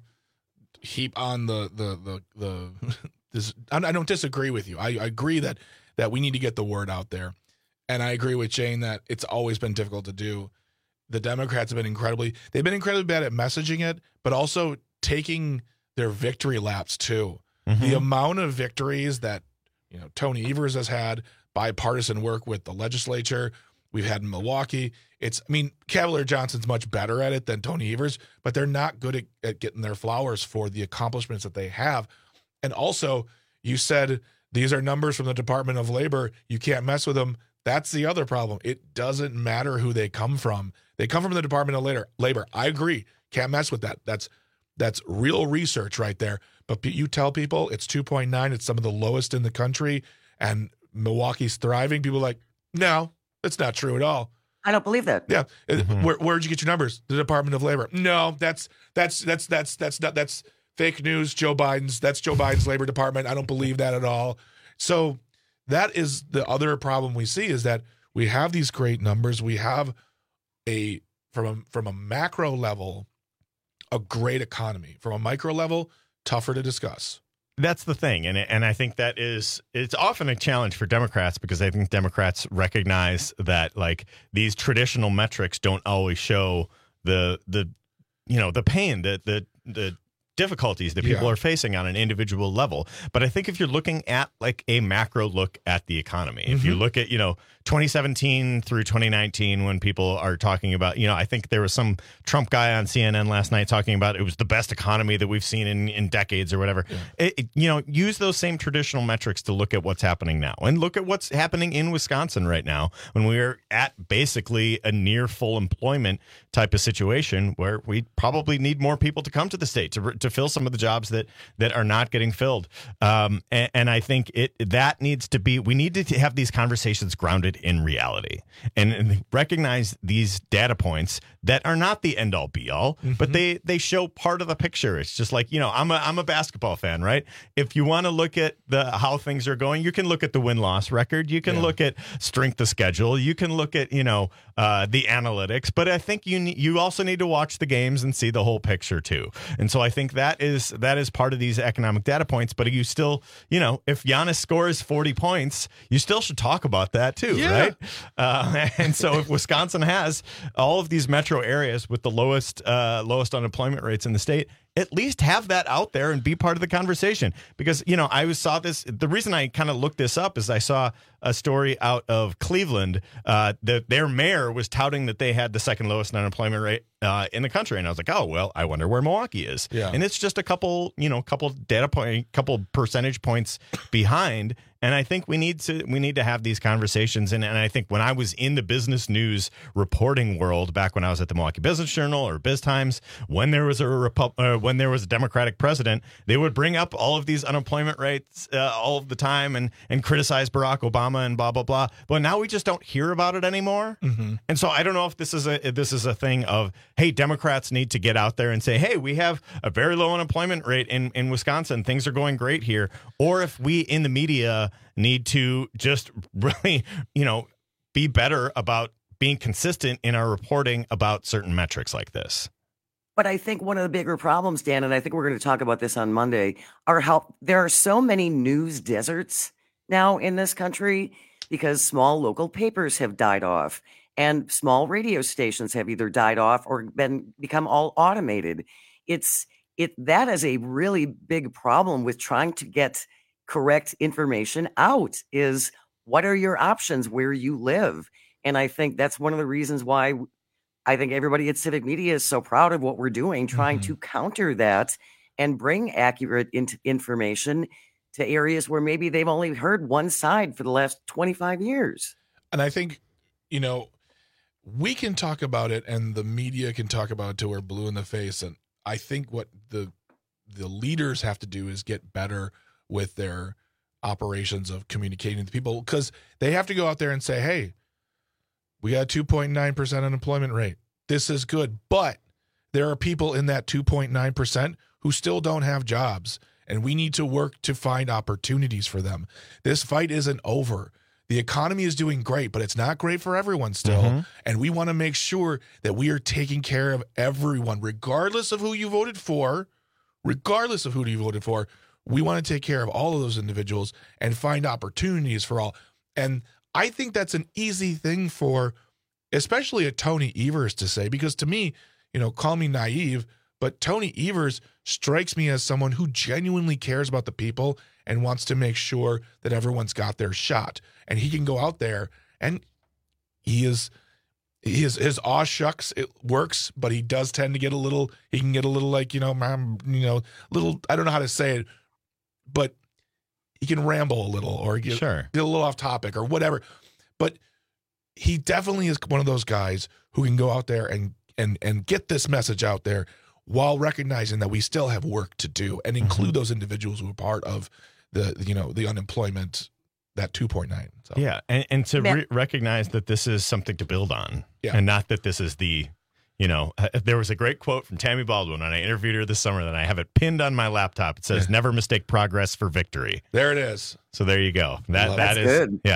heap on the, the, the, the, this, I don't disagree with you. I, I agree that, that we need to get the word out there. And I agree with Jane that it's always been difficult to do. The Democrats have been incredibly, they've been incredibly bad at messaging it, but also taking their victory laps too. Mm-hmm. The amount of victories that, you know, Tony Evers has had, bipartisan work with the legislature, we've had in Milwaukee. It's, I mean, Cavalier Johnson's much better at it than Tony Evers, but they're not good at, at getting their flowers for the accomplishments that they have. And also, you said these are numbers from the Department of Labor. You can't mess with them. That's the other problem. It doesn't matter who they come from. They come from the Department of Labor. I agree. Can't mess with that. That's that's real research right there. But you tell people it's two point nine, it's some of the lowest in the country, and Milwaukee's thriving. People are like, no, that's not true at all. I don't believe that. Yeah. Mm-hmm. Where where'd you get your numbers? The Department of Labor. No, that's that's that's that's that's not that's fake news. Joe Biden's that's Joe Biden's Labor Department. I don't believe that at all. So that is the other problem we see, is that We have these great numbers. We have a from a, from a macro level, a great economy. From a micro level, tougher to discuss. That's the thing, and and I think that is it's often a challenge for Democrats because I think Democrats recognize that like these traditional metrics don't always show the the you know the pain that the the difficulties that people Yeah. are facing on an individual level. But I think if you're looking at like a macro look at the economy, if you Mhm. look at, you know, twenty seventeen through twenty nineteen, when people are talking about, you know, I think there was some Trump guy on C N N last night talking about it was the best economy that we've seen in, in decades or whatever. It, it- you know, use those same traditional metrics to look at what's happening now and look at what's happening in Wisconsin right now when we're at basically a near full employment type of situation where we probably need more people to come to the state to, to fill some of the jobs that that are not getting filled. Um, and, and I think it that needs to be, we need to have these conversations grounded in reality and, and recognize these data points that are not the end all be all, but they they show part of the picture. It's just like, you know, I'm a I'm a basketball fan, right? If you want to look at the how things are going, you can look at the win-loss record, you can Yeah. look at strength of schedule, you can look at, you know, uh, the analytics, but I think you ne- you also need to watch the games and see the whole picture too. And so I think that is that is part of these economic data points, but you still, you know, if Giannis scores forty points, you still should talk about that too, Yeah. right? Uh, and so if Wisconsin has all of these metro areas with the lowest uh, lowest unemployment rates in the state, at least have that out there and be part of the conversation. Because, you know, I was saw this. The reason I kind of looked this up is I saw a story out of Cleveland uh, that their mayor was touting that they had the second lowest unemployment rate uh, in the country. And I was like, oh, well, I wonder where Milwaukee is. Yeah. And it's just a couple, you know, couple data point, couple percentage points behind. And I think we need to we need to have these conversations. And, and I think when I was in the business news reporting world back when I was at the Milwaukee Business Journal or Biz Times, when there was a Repu- uh, when there was a Democratic president, they would bring up all of these unemployment rates uh, all of the time and and criticize Barack Obama and blah blah blah. But now we just don't hear about it anymore. Mm-hmm. And so I don't know if this is a if this is a thing of, hey, Democrats need to get out there and say, hey, we have a very low unemployment rate in in Wisconsin. Things are going great here. Or if we in the media need to just really, you know, be better about being consistent in our reporting about certain metrics like this. But I think one of the bigger problems, Dan, and I think we're going to talk about this on Monday, are how there are so many news deserts now in this country because small local papers have died off and small radio stations have either died off or been become all automated. It's it that is a really big problem with trying to get correct information out. Is what are your options where you live? And I think that's one of the reasons why I think everybody at Civic Media is so proud of what we're doing, trying Mm-hmm. to counter that and bring accurate in- information to areas where maybe they've only heard one side for the last twenty-five years. And I think, you know, we can talk about it and the media can talk about it till we're blue in the face. And I think what the the leaders have to do is get better with their operations of communicating to people, because they have to go out there and say, hey, we got a two point nine percent unemployment rate. This is good. But there are people in that two point nine percent who still don't have jobs, and we need to work to find opportunities for them. This fight isn't over. The economy is doing great, but it's not great for everyone still. Mhm. And we want to make sure that we are taking care of everyone, regardless of who you voted for, regardless of who you voted for. We want to take care of all of those individuals and find opportunities for all. And I think that's an easy thing for, especially a Tony Evers to say, because to me, you know, call me naive, but Tony Evers strikes me as someone who genuinely cares about the people and wants to make sure that everyone's got their shot. And he can go out there and he is, he is his aw shucks, it works, but he does tend to get a little, he can get a little like, you know, mom, you know, little, I don't know how to say it, but he can ramble a little or get, Sure. get a little off topic or whatever. But he definitely is one of those guys who can go out there and and and get this message out there while recognizing that we still have work to do and include those individuals who are part of the, you know, the unemployment, that two point nine. So. Yeah, and, and to Ma- re- recognize that this is something to build on, Yeah. and not that this is the, you know, uh, there was a great quote from Tammy Baldwin, and I interviewed her this summer, and I have it pinned on my laptop. It says, Yeah. "Never mistake progress for victory." There it is. So there you go. That Love that it. is That's good. yeah.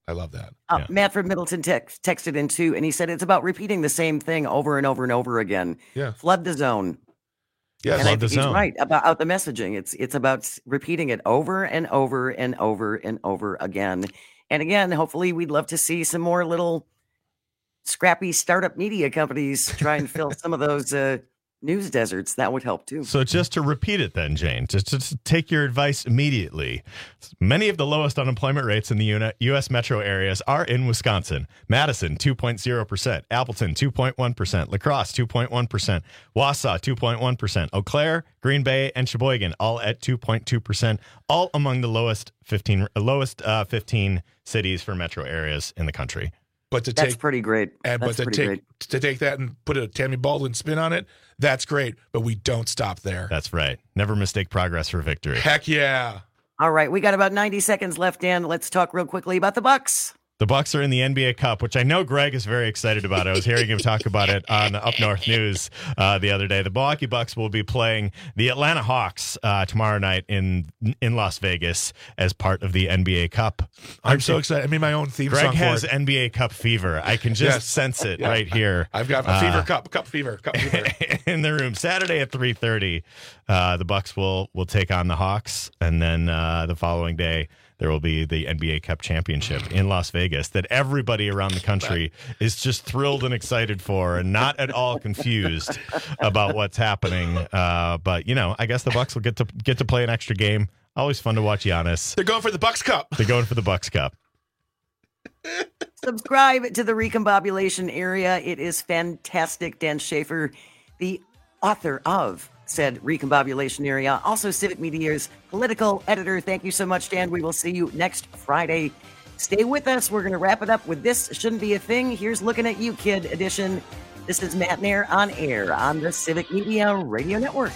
I love that. Uh, yeah. Matt from Middleton text, texted in too, and he said it's about repeating the same thing over and over and over again. Yeah. Flood the zone. Yeah, and flood I the think he's zone. right about, about the messaging. It's it's about repeating it over and over and over and over again. And again, hopefully we'd love to see some more little scrappy startup media companies try and fill some of those uh, news deserts. That would help too. So just to repeat it then, Jane, just to take your advice immediately. Many of the lowest unemployment rates in the U S metro areas are in Wisconsin. Madison, two point zero percent. Appleton, two point one percent. La Crosse, two point one percent. Wausau, two point one percent. Eau Claire, Green Bay, and Sheboygan, all at two point two percent. All among the lowest fifteen, lowest uh, fifteen cities for metro areas in the country. But to That's take, pretty great. And That's but to pretty take great. to take that and put a Tammy Baldwin spin on it, that's great. But we don't stop there. That's right. Never mistake progress for victory. Heck yeah. All right, we got about ninety seconds left, Dan. Let's talk real quickly about the Bucks. The Bucks are in the N B A Cup, which I know Greg is very excited about. I was hearing him talk about it on Up North News uh, the other day. The Milwaukee Bucks will be playing the Atlanta Hawks uh, tomorrow night in in Las Vegas as part of the N B A Cup. I'm Aren't so you? excited. I made my own theme Greg song has for it. N B A Cup fever. I can just Yes. sense it Yeah. right here. I've got a Uh, fever cup, cup fever, cup fever. in the room. Saturday at three thirty, uh, the Bucks will will take on the Hawks, and then uh, the following day there will be the N B A Cup championship in Las Vegas that everybody around the country is just thrilled and excited for, and not at all confused about what's happening. Uh, but you know, I guess the Bucks will get to get to play an extra game. Always fun to watch Giannis. They're going for the Bucks Cup. They're going for the Bucks Cup. Subscribe to the Recombobulation Area. It is fantastic. Dan Schaefer, the author of said Recombobulation Area, also Civic Media's political editor. Thank you so much, Dan. We will see you next Friday. Stay with us. We're going to wrap it up with This Shouldn't Be a Thing. Here's Looking at You, Kid edition. This is Matt Nair on air on the Civic Media Radio Network.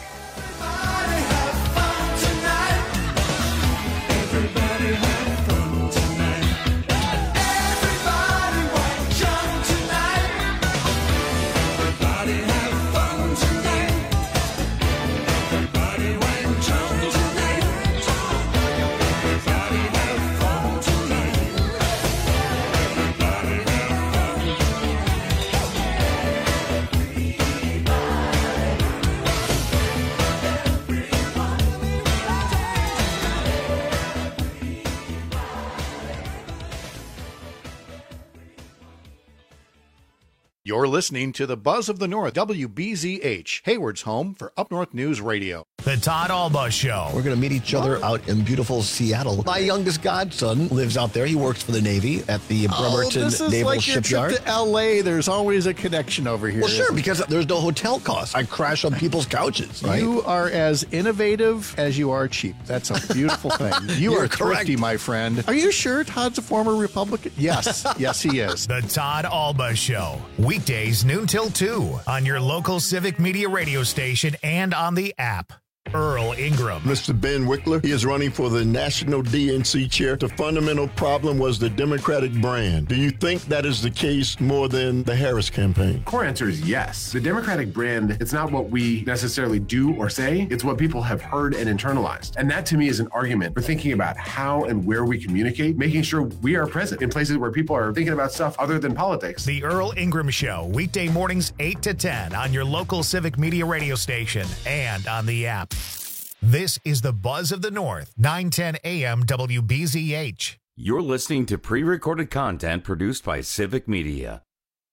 You're listening to the Buzz of the North, W B Z H, Hayward's home for Up North News Radio. The Todd Alba Show. We're going to meet each other out in beautiful Seattle. My youngest godson lives out there. He works for the Navy at the Bremerton oh, this is Naval like your Shipyard. trip to L A. There's always a connection over here. Well, sure, because there's no hotel costs. I crash on people's couches, right? You are as innovative as you are cheap. That's a beautiful thing. You You're are correct. thrifty, my friend. Are you sure Todd's a former Republican? Yes. Yes, he is. The Todd Alba Show. Weekdays noon till two on your local Civic Media radio station and on the app. Earl Ingram. Mister Ben Wickler, he is running for the National D N C chair. The fundamental problem was the Democratic brand. Do you think that is the case more than the Harris campaign? Core answer is yes. The Democratic brand, it's not what we necessarily do or say, it's what people have heard and internalized. And that to me is an argument for thinking about how and where we communicate, making sure we are present in places where people are thinking about stuff other than politics. The Earl Ingram Show, weekday mornings eight to ten on your local Civic Media radio station and on the app. This is the Buzz of the North, nine ten A M W B Z H. You're listening to pre-recorded content produced by Civic Media.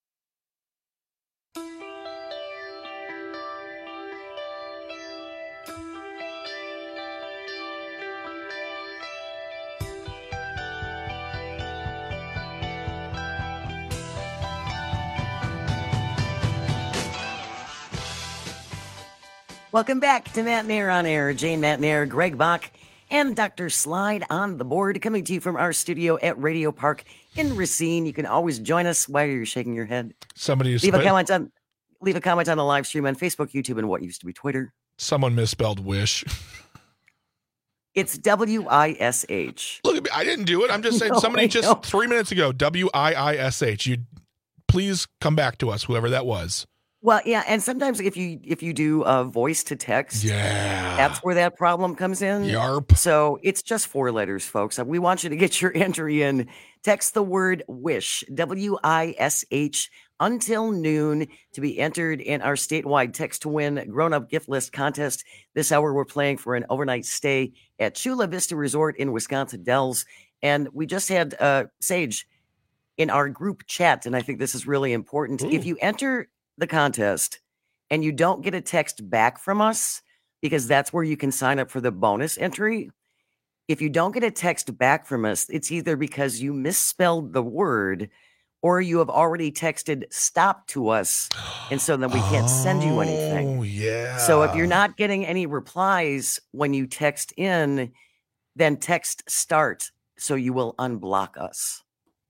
Welcome back to Matt Nair on air. Jane Matt Nair, Greg Bach, and Doctor Slide on the board, coming to you from our studio at Radio Park in Racine. You can always join us. Why are you shaking your head? Somebody leave a comment on leave a comment on the live stream on Facebook, YouTube, and what used to be Twitter. Someone misspelled wish. It's W I S H. Look at me. I didn't do it. I'm just saying No, somebody I just know. three minutes ago, W I I S H. You please come back to us, whoever that was. Well, yeah, and sometimes if you if you do uh, voice to text, yeah, that's where that problem comes in. Yarp. So it's just four letters, folks. We want you to get your entry in. Text the word WISH, W I S H, until noon to be entered in our statewide text to win grown-up gift list contest. This hour, we're playing for an overnight stay at Chula Vista Resort in Wisconsin Dells. And we just had uh, Sage in our group chat, and I think this is really important. Ooh. If you enter the contest and you don't get a text back from us, because that's where you can sign up for the bonus entry. If you don't get a text back from us, it's either because you misspelled the word or you have already texted stop to us, and so then we can't oh, send you anything. Oh, yeah. So if you're not getting any replies when you text in, then text start so you will unblock us.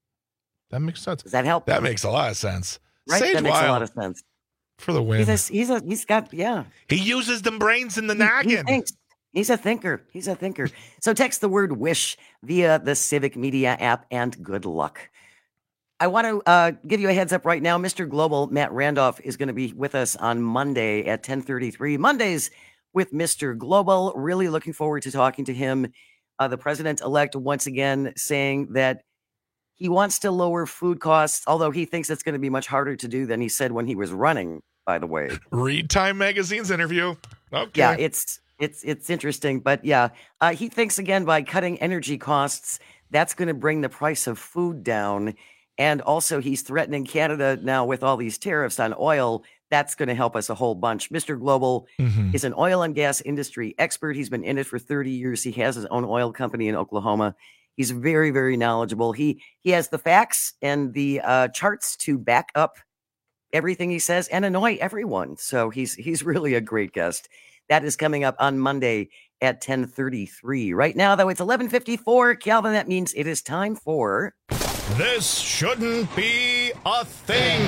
That makes sense. Does that help? That makes a lot of sense. Right? Sage that makes Wild a lot of sense. For the win. He's a, he's a, he's got, yeah. He uses them brains in the he, noggin. He thinks. He's a thinker. He's a thinker. So text the word WISH via the Civic Media app, and good luck. I want to uh, give you a heads up right now. Mister Global, Matt Randolph, is going to be with us on Monday at ten thirty-three. Mondays with Mister Global. Really looking forward to talking to him. Uh, the president-elect once again saying that he wants to lower food costs, although he thinks it's going to be much harder to do than he said when he was running, by the way. Read Time Magazine's interview. Okay. Yeah, it's it's it's interesting. But yeah, uh, he thinks, again, by cutting energy costs, that's going to bring the price of food down. And also, he's threatening Canada now with all these tariffs on oil. That's going to help us a whole bunch. Mister Global mm-hmm. is an oil and gas industry expert. He's been in it for thirty years. He has his own oil company in Oklahoma. He's very, very knowledgeable. He he has the facts and the uh, charts to back up everything he says and annoy everyone. So he's he's really a great guest. That is coming up on Monday at ten thirty-three. Right now, though, it's eleven fifty-four. Calvin, that means it is time for... This shouldn't be a thing.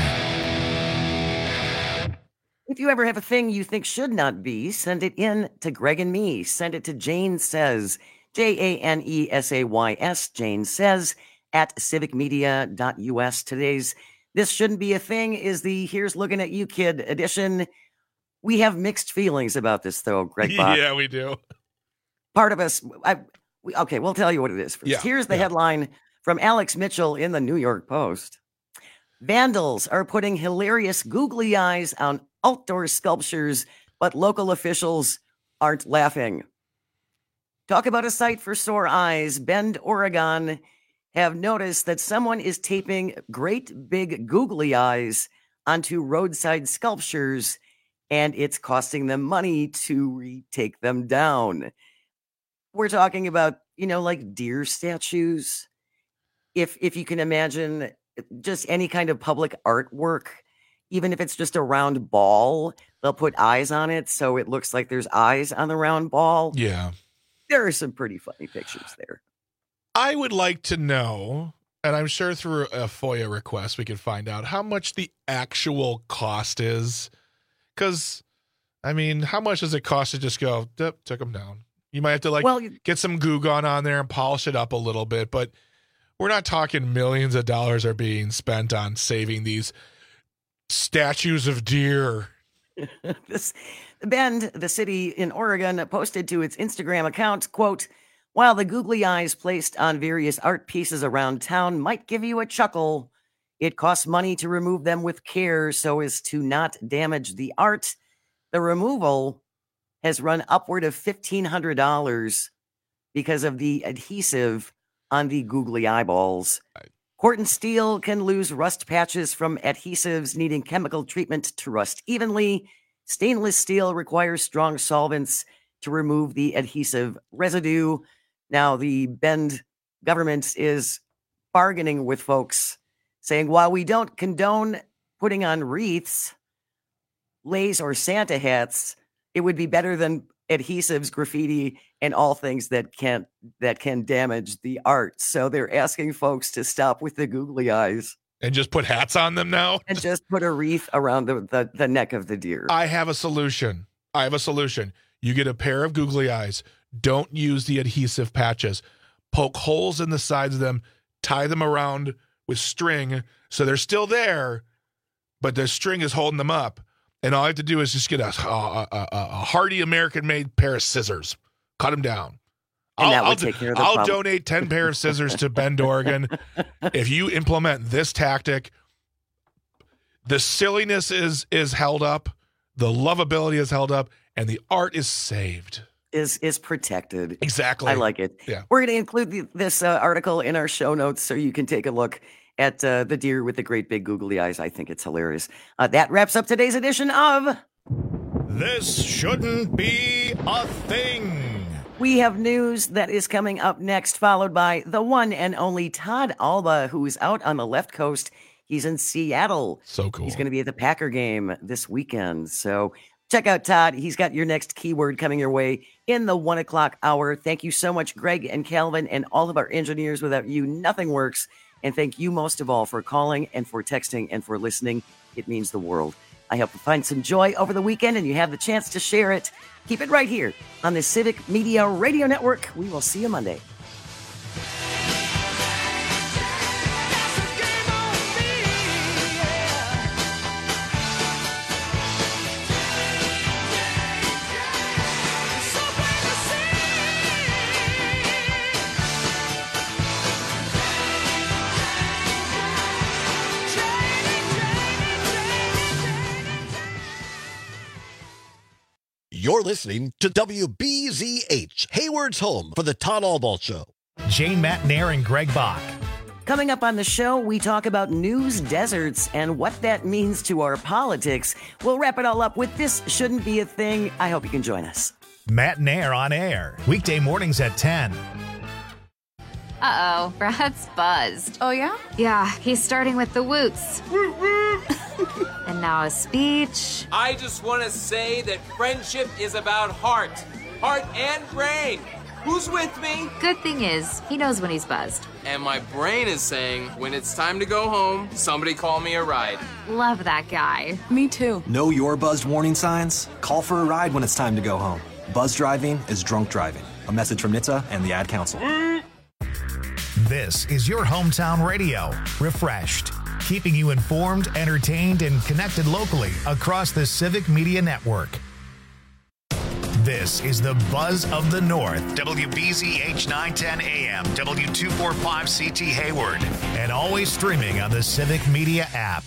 If you ever have a thing you think should not be, send it in to Greg and me. Send it to Jane Says, J A N E S A Y S, Jane Says, at civic media dot U S. Today's This Shouldn't Be a Thing is the Here's Looking at You Kid edition. We have mixed feelings about this, though, Greg Bach. Yeah, we do. Part of us, I, we, okay, we'll tell you what it is first. Yeah, Here's the yeah. headline from Alex Mitchell in the New York Post. Vandals are putting hilarious googly eyes on outdoor sculptures, but local officials aren't laughing. Talk about a sight for sore eyes. Bend, Oregon have noticed that someone is taping great big googly eyes onto roadside sculptures, and it's costing them money to retake them down. We're talking about, you know, like deer statues. If if you can imagine just any kind of public artwork, even if it's just a round ball, they'll put eyes on it so it looks like there's eyes on the round ball. Yeah. There are some pretty funny pictures there. I would like to know, and I'm sure through a FOIA request we can find out how much the actual cost is. Because, I mean, how much does it cost to just go, yep, took them down? You might have to, like, well, get some Goo Gone on there and polish it up a little bit, but we're not talking millions of dollars are being spent on saving these statues of deer. This Bend, the city in Oregon, posted to its Instagram account, quote, while the googly eyes placed on various art pieces around town might give you a chuckle, it costs money to remove them with care so as to not damage the art. The removal has run upward of fifteen hundred dollars because of the adhesive on the googly eyeballs. Corten steel can lose rust patches from adhesives needing chemical treatment to rust evenly. Stainless steel requires strong solvents to remove the adhesive residue. Now, the Bend government is bargaining with folks, saying, while we don't condone putting on wreaths, leis, or Santa hats, it would be better than adhesives, graffiti, and all things that can that can damage the art. So they're asking folks to stop with the googly eyes. And just put hats on them now? And just put a wreath around the, the, the neck of the deer. I have a solution. I have a solution. You get a pair of googly eyes. Don't use the adhesive patches. Poke holes in the sides of them. Tie them around with string so they're still there, but the string is holding them up. And all I have to do is just get a, a, a, a hardy American-made pair of scissors, cut them down. And I'll, that would I'll, take care of the I'll problem. donate ten pair of scissors to Bend, Oregon. If you implement this tactic, the silliness is is held up, the lovability is held up, and the art is saved. Is is protected. Exactly. I like it. Yeah. We're going to include the, this uh, article in our show notes so you can take a look at uh, the deer with the great big googly eyes. I think it's hilarious. Uh, that wraps up today's edition of This Shouldn't Be a Thing. We have news that is coming up next, followed by the one and only Todd Alba, who is out on the left coast. He's in Seattle. So cool. He's going to be at the Packer game this weekend. So check out Todd. He's got your next keyword coming your way in the one o'clock hour. Thank you so much, Greg and Calvin, and all of our engineers. Without you, nothing works. And thank you most of all for calling and for texting and for listening. It means the world. I hope you find some joy over the weekend and you have the chance to share it. Keep it right here on the Civic Media Radio Network. We will see you Monday. You're listening to W B Z H, Hayward's home for the Todd Albaugh Show. Jane Matnair and Greg Bach. Coming up on the show, we talk about news deserts and what that means to our politics. We'll wrap it all up with This Shouldn't Be a Thing. I hope you can join us. Matnair on air, weekday mornings at ten. Uh-oh, Brad's buzzed. Oh, yeah? Yeah, he's starting with the woots. And now a speech. I just want to say that friendship is about heart. Heart and brain. Who's with me? Good thing is, he knows when he's buzzed. And my brain is saying, when it's time to go home, somebody call me a ride. Love that guy. Me too. Know your buzzed warning signs? Call for a ride when it's time to go home. Buzz driving is drunk driving. A message from N H T S A and the Ad Council. This is your hometown radio, refreshed, keeping you informed, entertained, and connected locally across the Civic Media Network. This is the Buzz of the North, W B Z H nine ten A M, W two forty-five C T Hayward, and always streaming on the Civic Media app.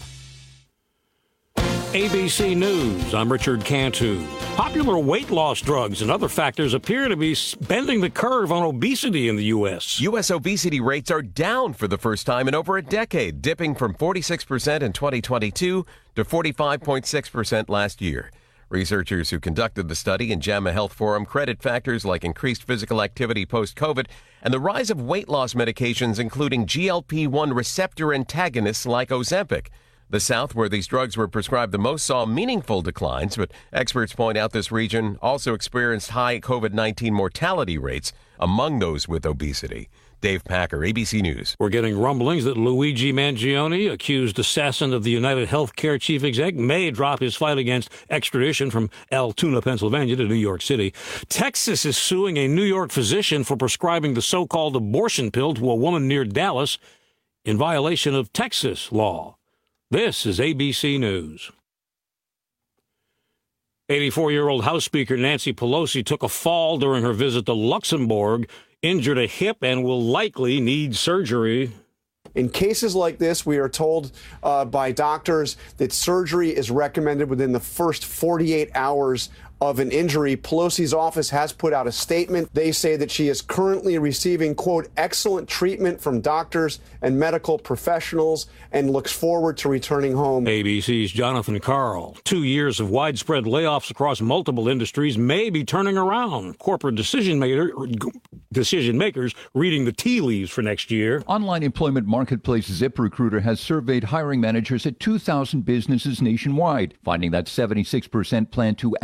A B C News, I'm Richard Cantu. Popular weight loss drugs and other factors appear to be bending the curve on obesity in the U S. U S obesity rates are down for the first time in over a decade, dipping from forty-six percent in twenty twenty-two to forty-five point six percent last year. Researchers who conducted the study in JAMA Health Forum credit factors like increased physical activity post-COVID and the rise of weight loss medications, including G L P one receptor antagonists like Ozempic. The South, where these drugs were prescribed the most, saw meaningful declines, but experts point out this region also experienced high COVID nineteen mortality rates among those with obesity. Dave Packer, A B C News. We're getting rumblings that Luigi Mangione, accused assassin of the United Healthcare chief exec, may drop his fight against extradition from Altoona, Pennsylvania to New York City. Texas is suing a New York physician for prescribing the so-called abortion pill to a woman near Dallas in violation of Texas law. This is A B C News. eighty-four-year-old House Speaker Nancy Pelosi took a fall during her visit to Luxembourg, injured a hip, and will likely need surgery. In cases like this, we are told uh, by doctors that surgery is recommended within the first forty-eight hours of an injury. Pelosi's office has put out a statement. They say that she is currently receiving, quote, excellent treatment from doctors and medical professionals and looks forward to returning home. A B C's Jonathan Karl. Two years of widespread layoffs across multiple industries may be turning around. Corporate decision maker, decision makers reading the tea leaves for next year. Online employment marketplace ZipRecruiter has surveyed hiring managers at two thousand businesses nationwide, finding that seventy-six percent plan to add to their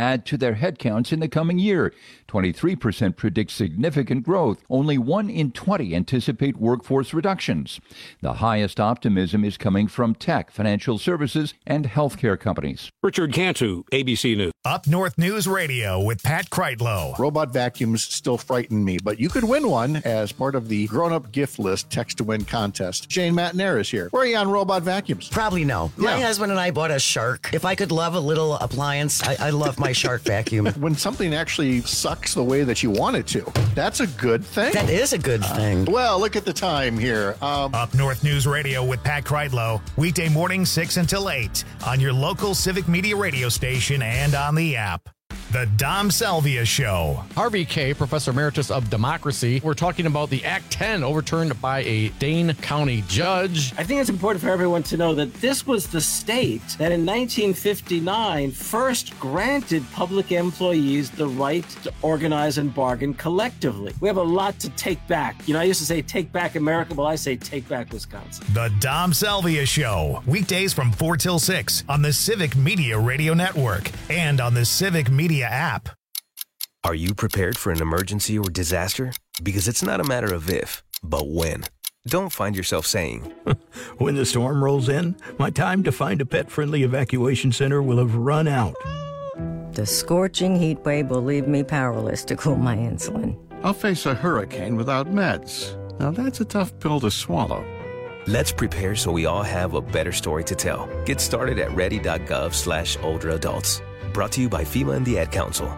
their headcounts in the coming year. twenty-three percent predict significant growth. Only one in twenty anticipate workforce reductions. The highest optimism is coming from tech, financial services, and healthcare companies. Richard Cantu, A B C News. Up North News Radio with Pat Kreitlow. Robot vacuums still frighten me, but you could win one as part of the grown-up gift list text-to-win contest. Shane Matnair is here. Where are you on robot vacuums? Probably no. Yeah. My husband and I bought a Shark. If I could love a little appliance, I, I love my Shark vacuum. When something actually sucks the way that you want it to, that's a good thing. That is a good thing. Uh, well, look at the time here. Um, Up North News Radio with Pat Kreitlow. Weekday morning six until eight on your local Civic Media radio station and on the app. The Dom Salvia Show. Harvey Kaye, Professor Emeritus of Democracy. We're talking about the Act ten overturned by a Dane County judge. I think it's important for everyone to know that this was the state that in nineteen fifty-nine first granted public employees the right to organize and bargain collectively. We have a lot to take back. You know, I used to say take back America. Well, I say take back Wisconsin. The Dom Salvia Show. Weekdays from four till six on the Civic Media Radio Network and on the Civic Media app. Are you prepared for an emergency or disaster? Because it's not a matter of if, but when. Don't find yourself saying, when the storm rolls in, my time to find a pet-friendly evacuation center will have run out. The scorching heat wave will leave me powerless to cool my insulin. I'll face a hurricane without meds. Now that's a tough pill to swallow. Let's prepare so we all have a better story to tell. Get started at ready.gov slash older adults. Brought to you by FEMA and the Ad Council.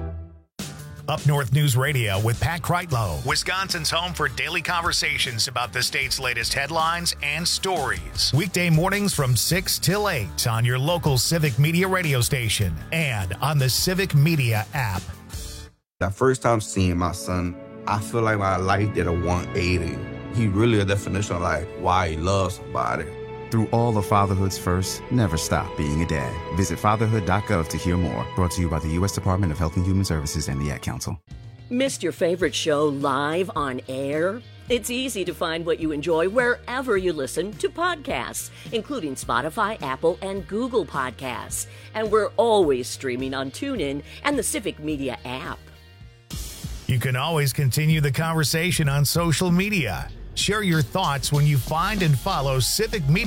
Up North News Radio with Pat Kreitlow, Wisconsin's home for daily conversations about the state's latest headlines and stories. Weekday mornings from six till eight on your local Civic Media radio station and on the Civic Media app. The first time seeing my son, I feel like my life did a one eighty. He really a definition of like why he loves somebody. Through all of fatherhood's first, never stop being a dad. Visit fatherhood dot gov to hear more. Brought to you by the U S Department of Health and Human Services and the Ad Council. Missed your favorite show live on air? It's easy to find what you enjoy wherever you listen to podcasts, including Spotify, Apple, and Google Podcasts. And we're always streaming on TuneIn and the Civic Media app. You can always continue the conversation on social media. Share your thoughts when you find and follow Civic Media.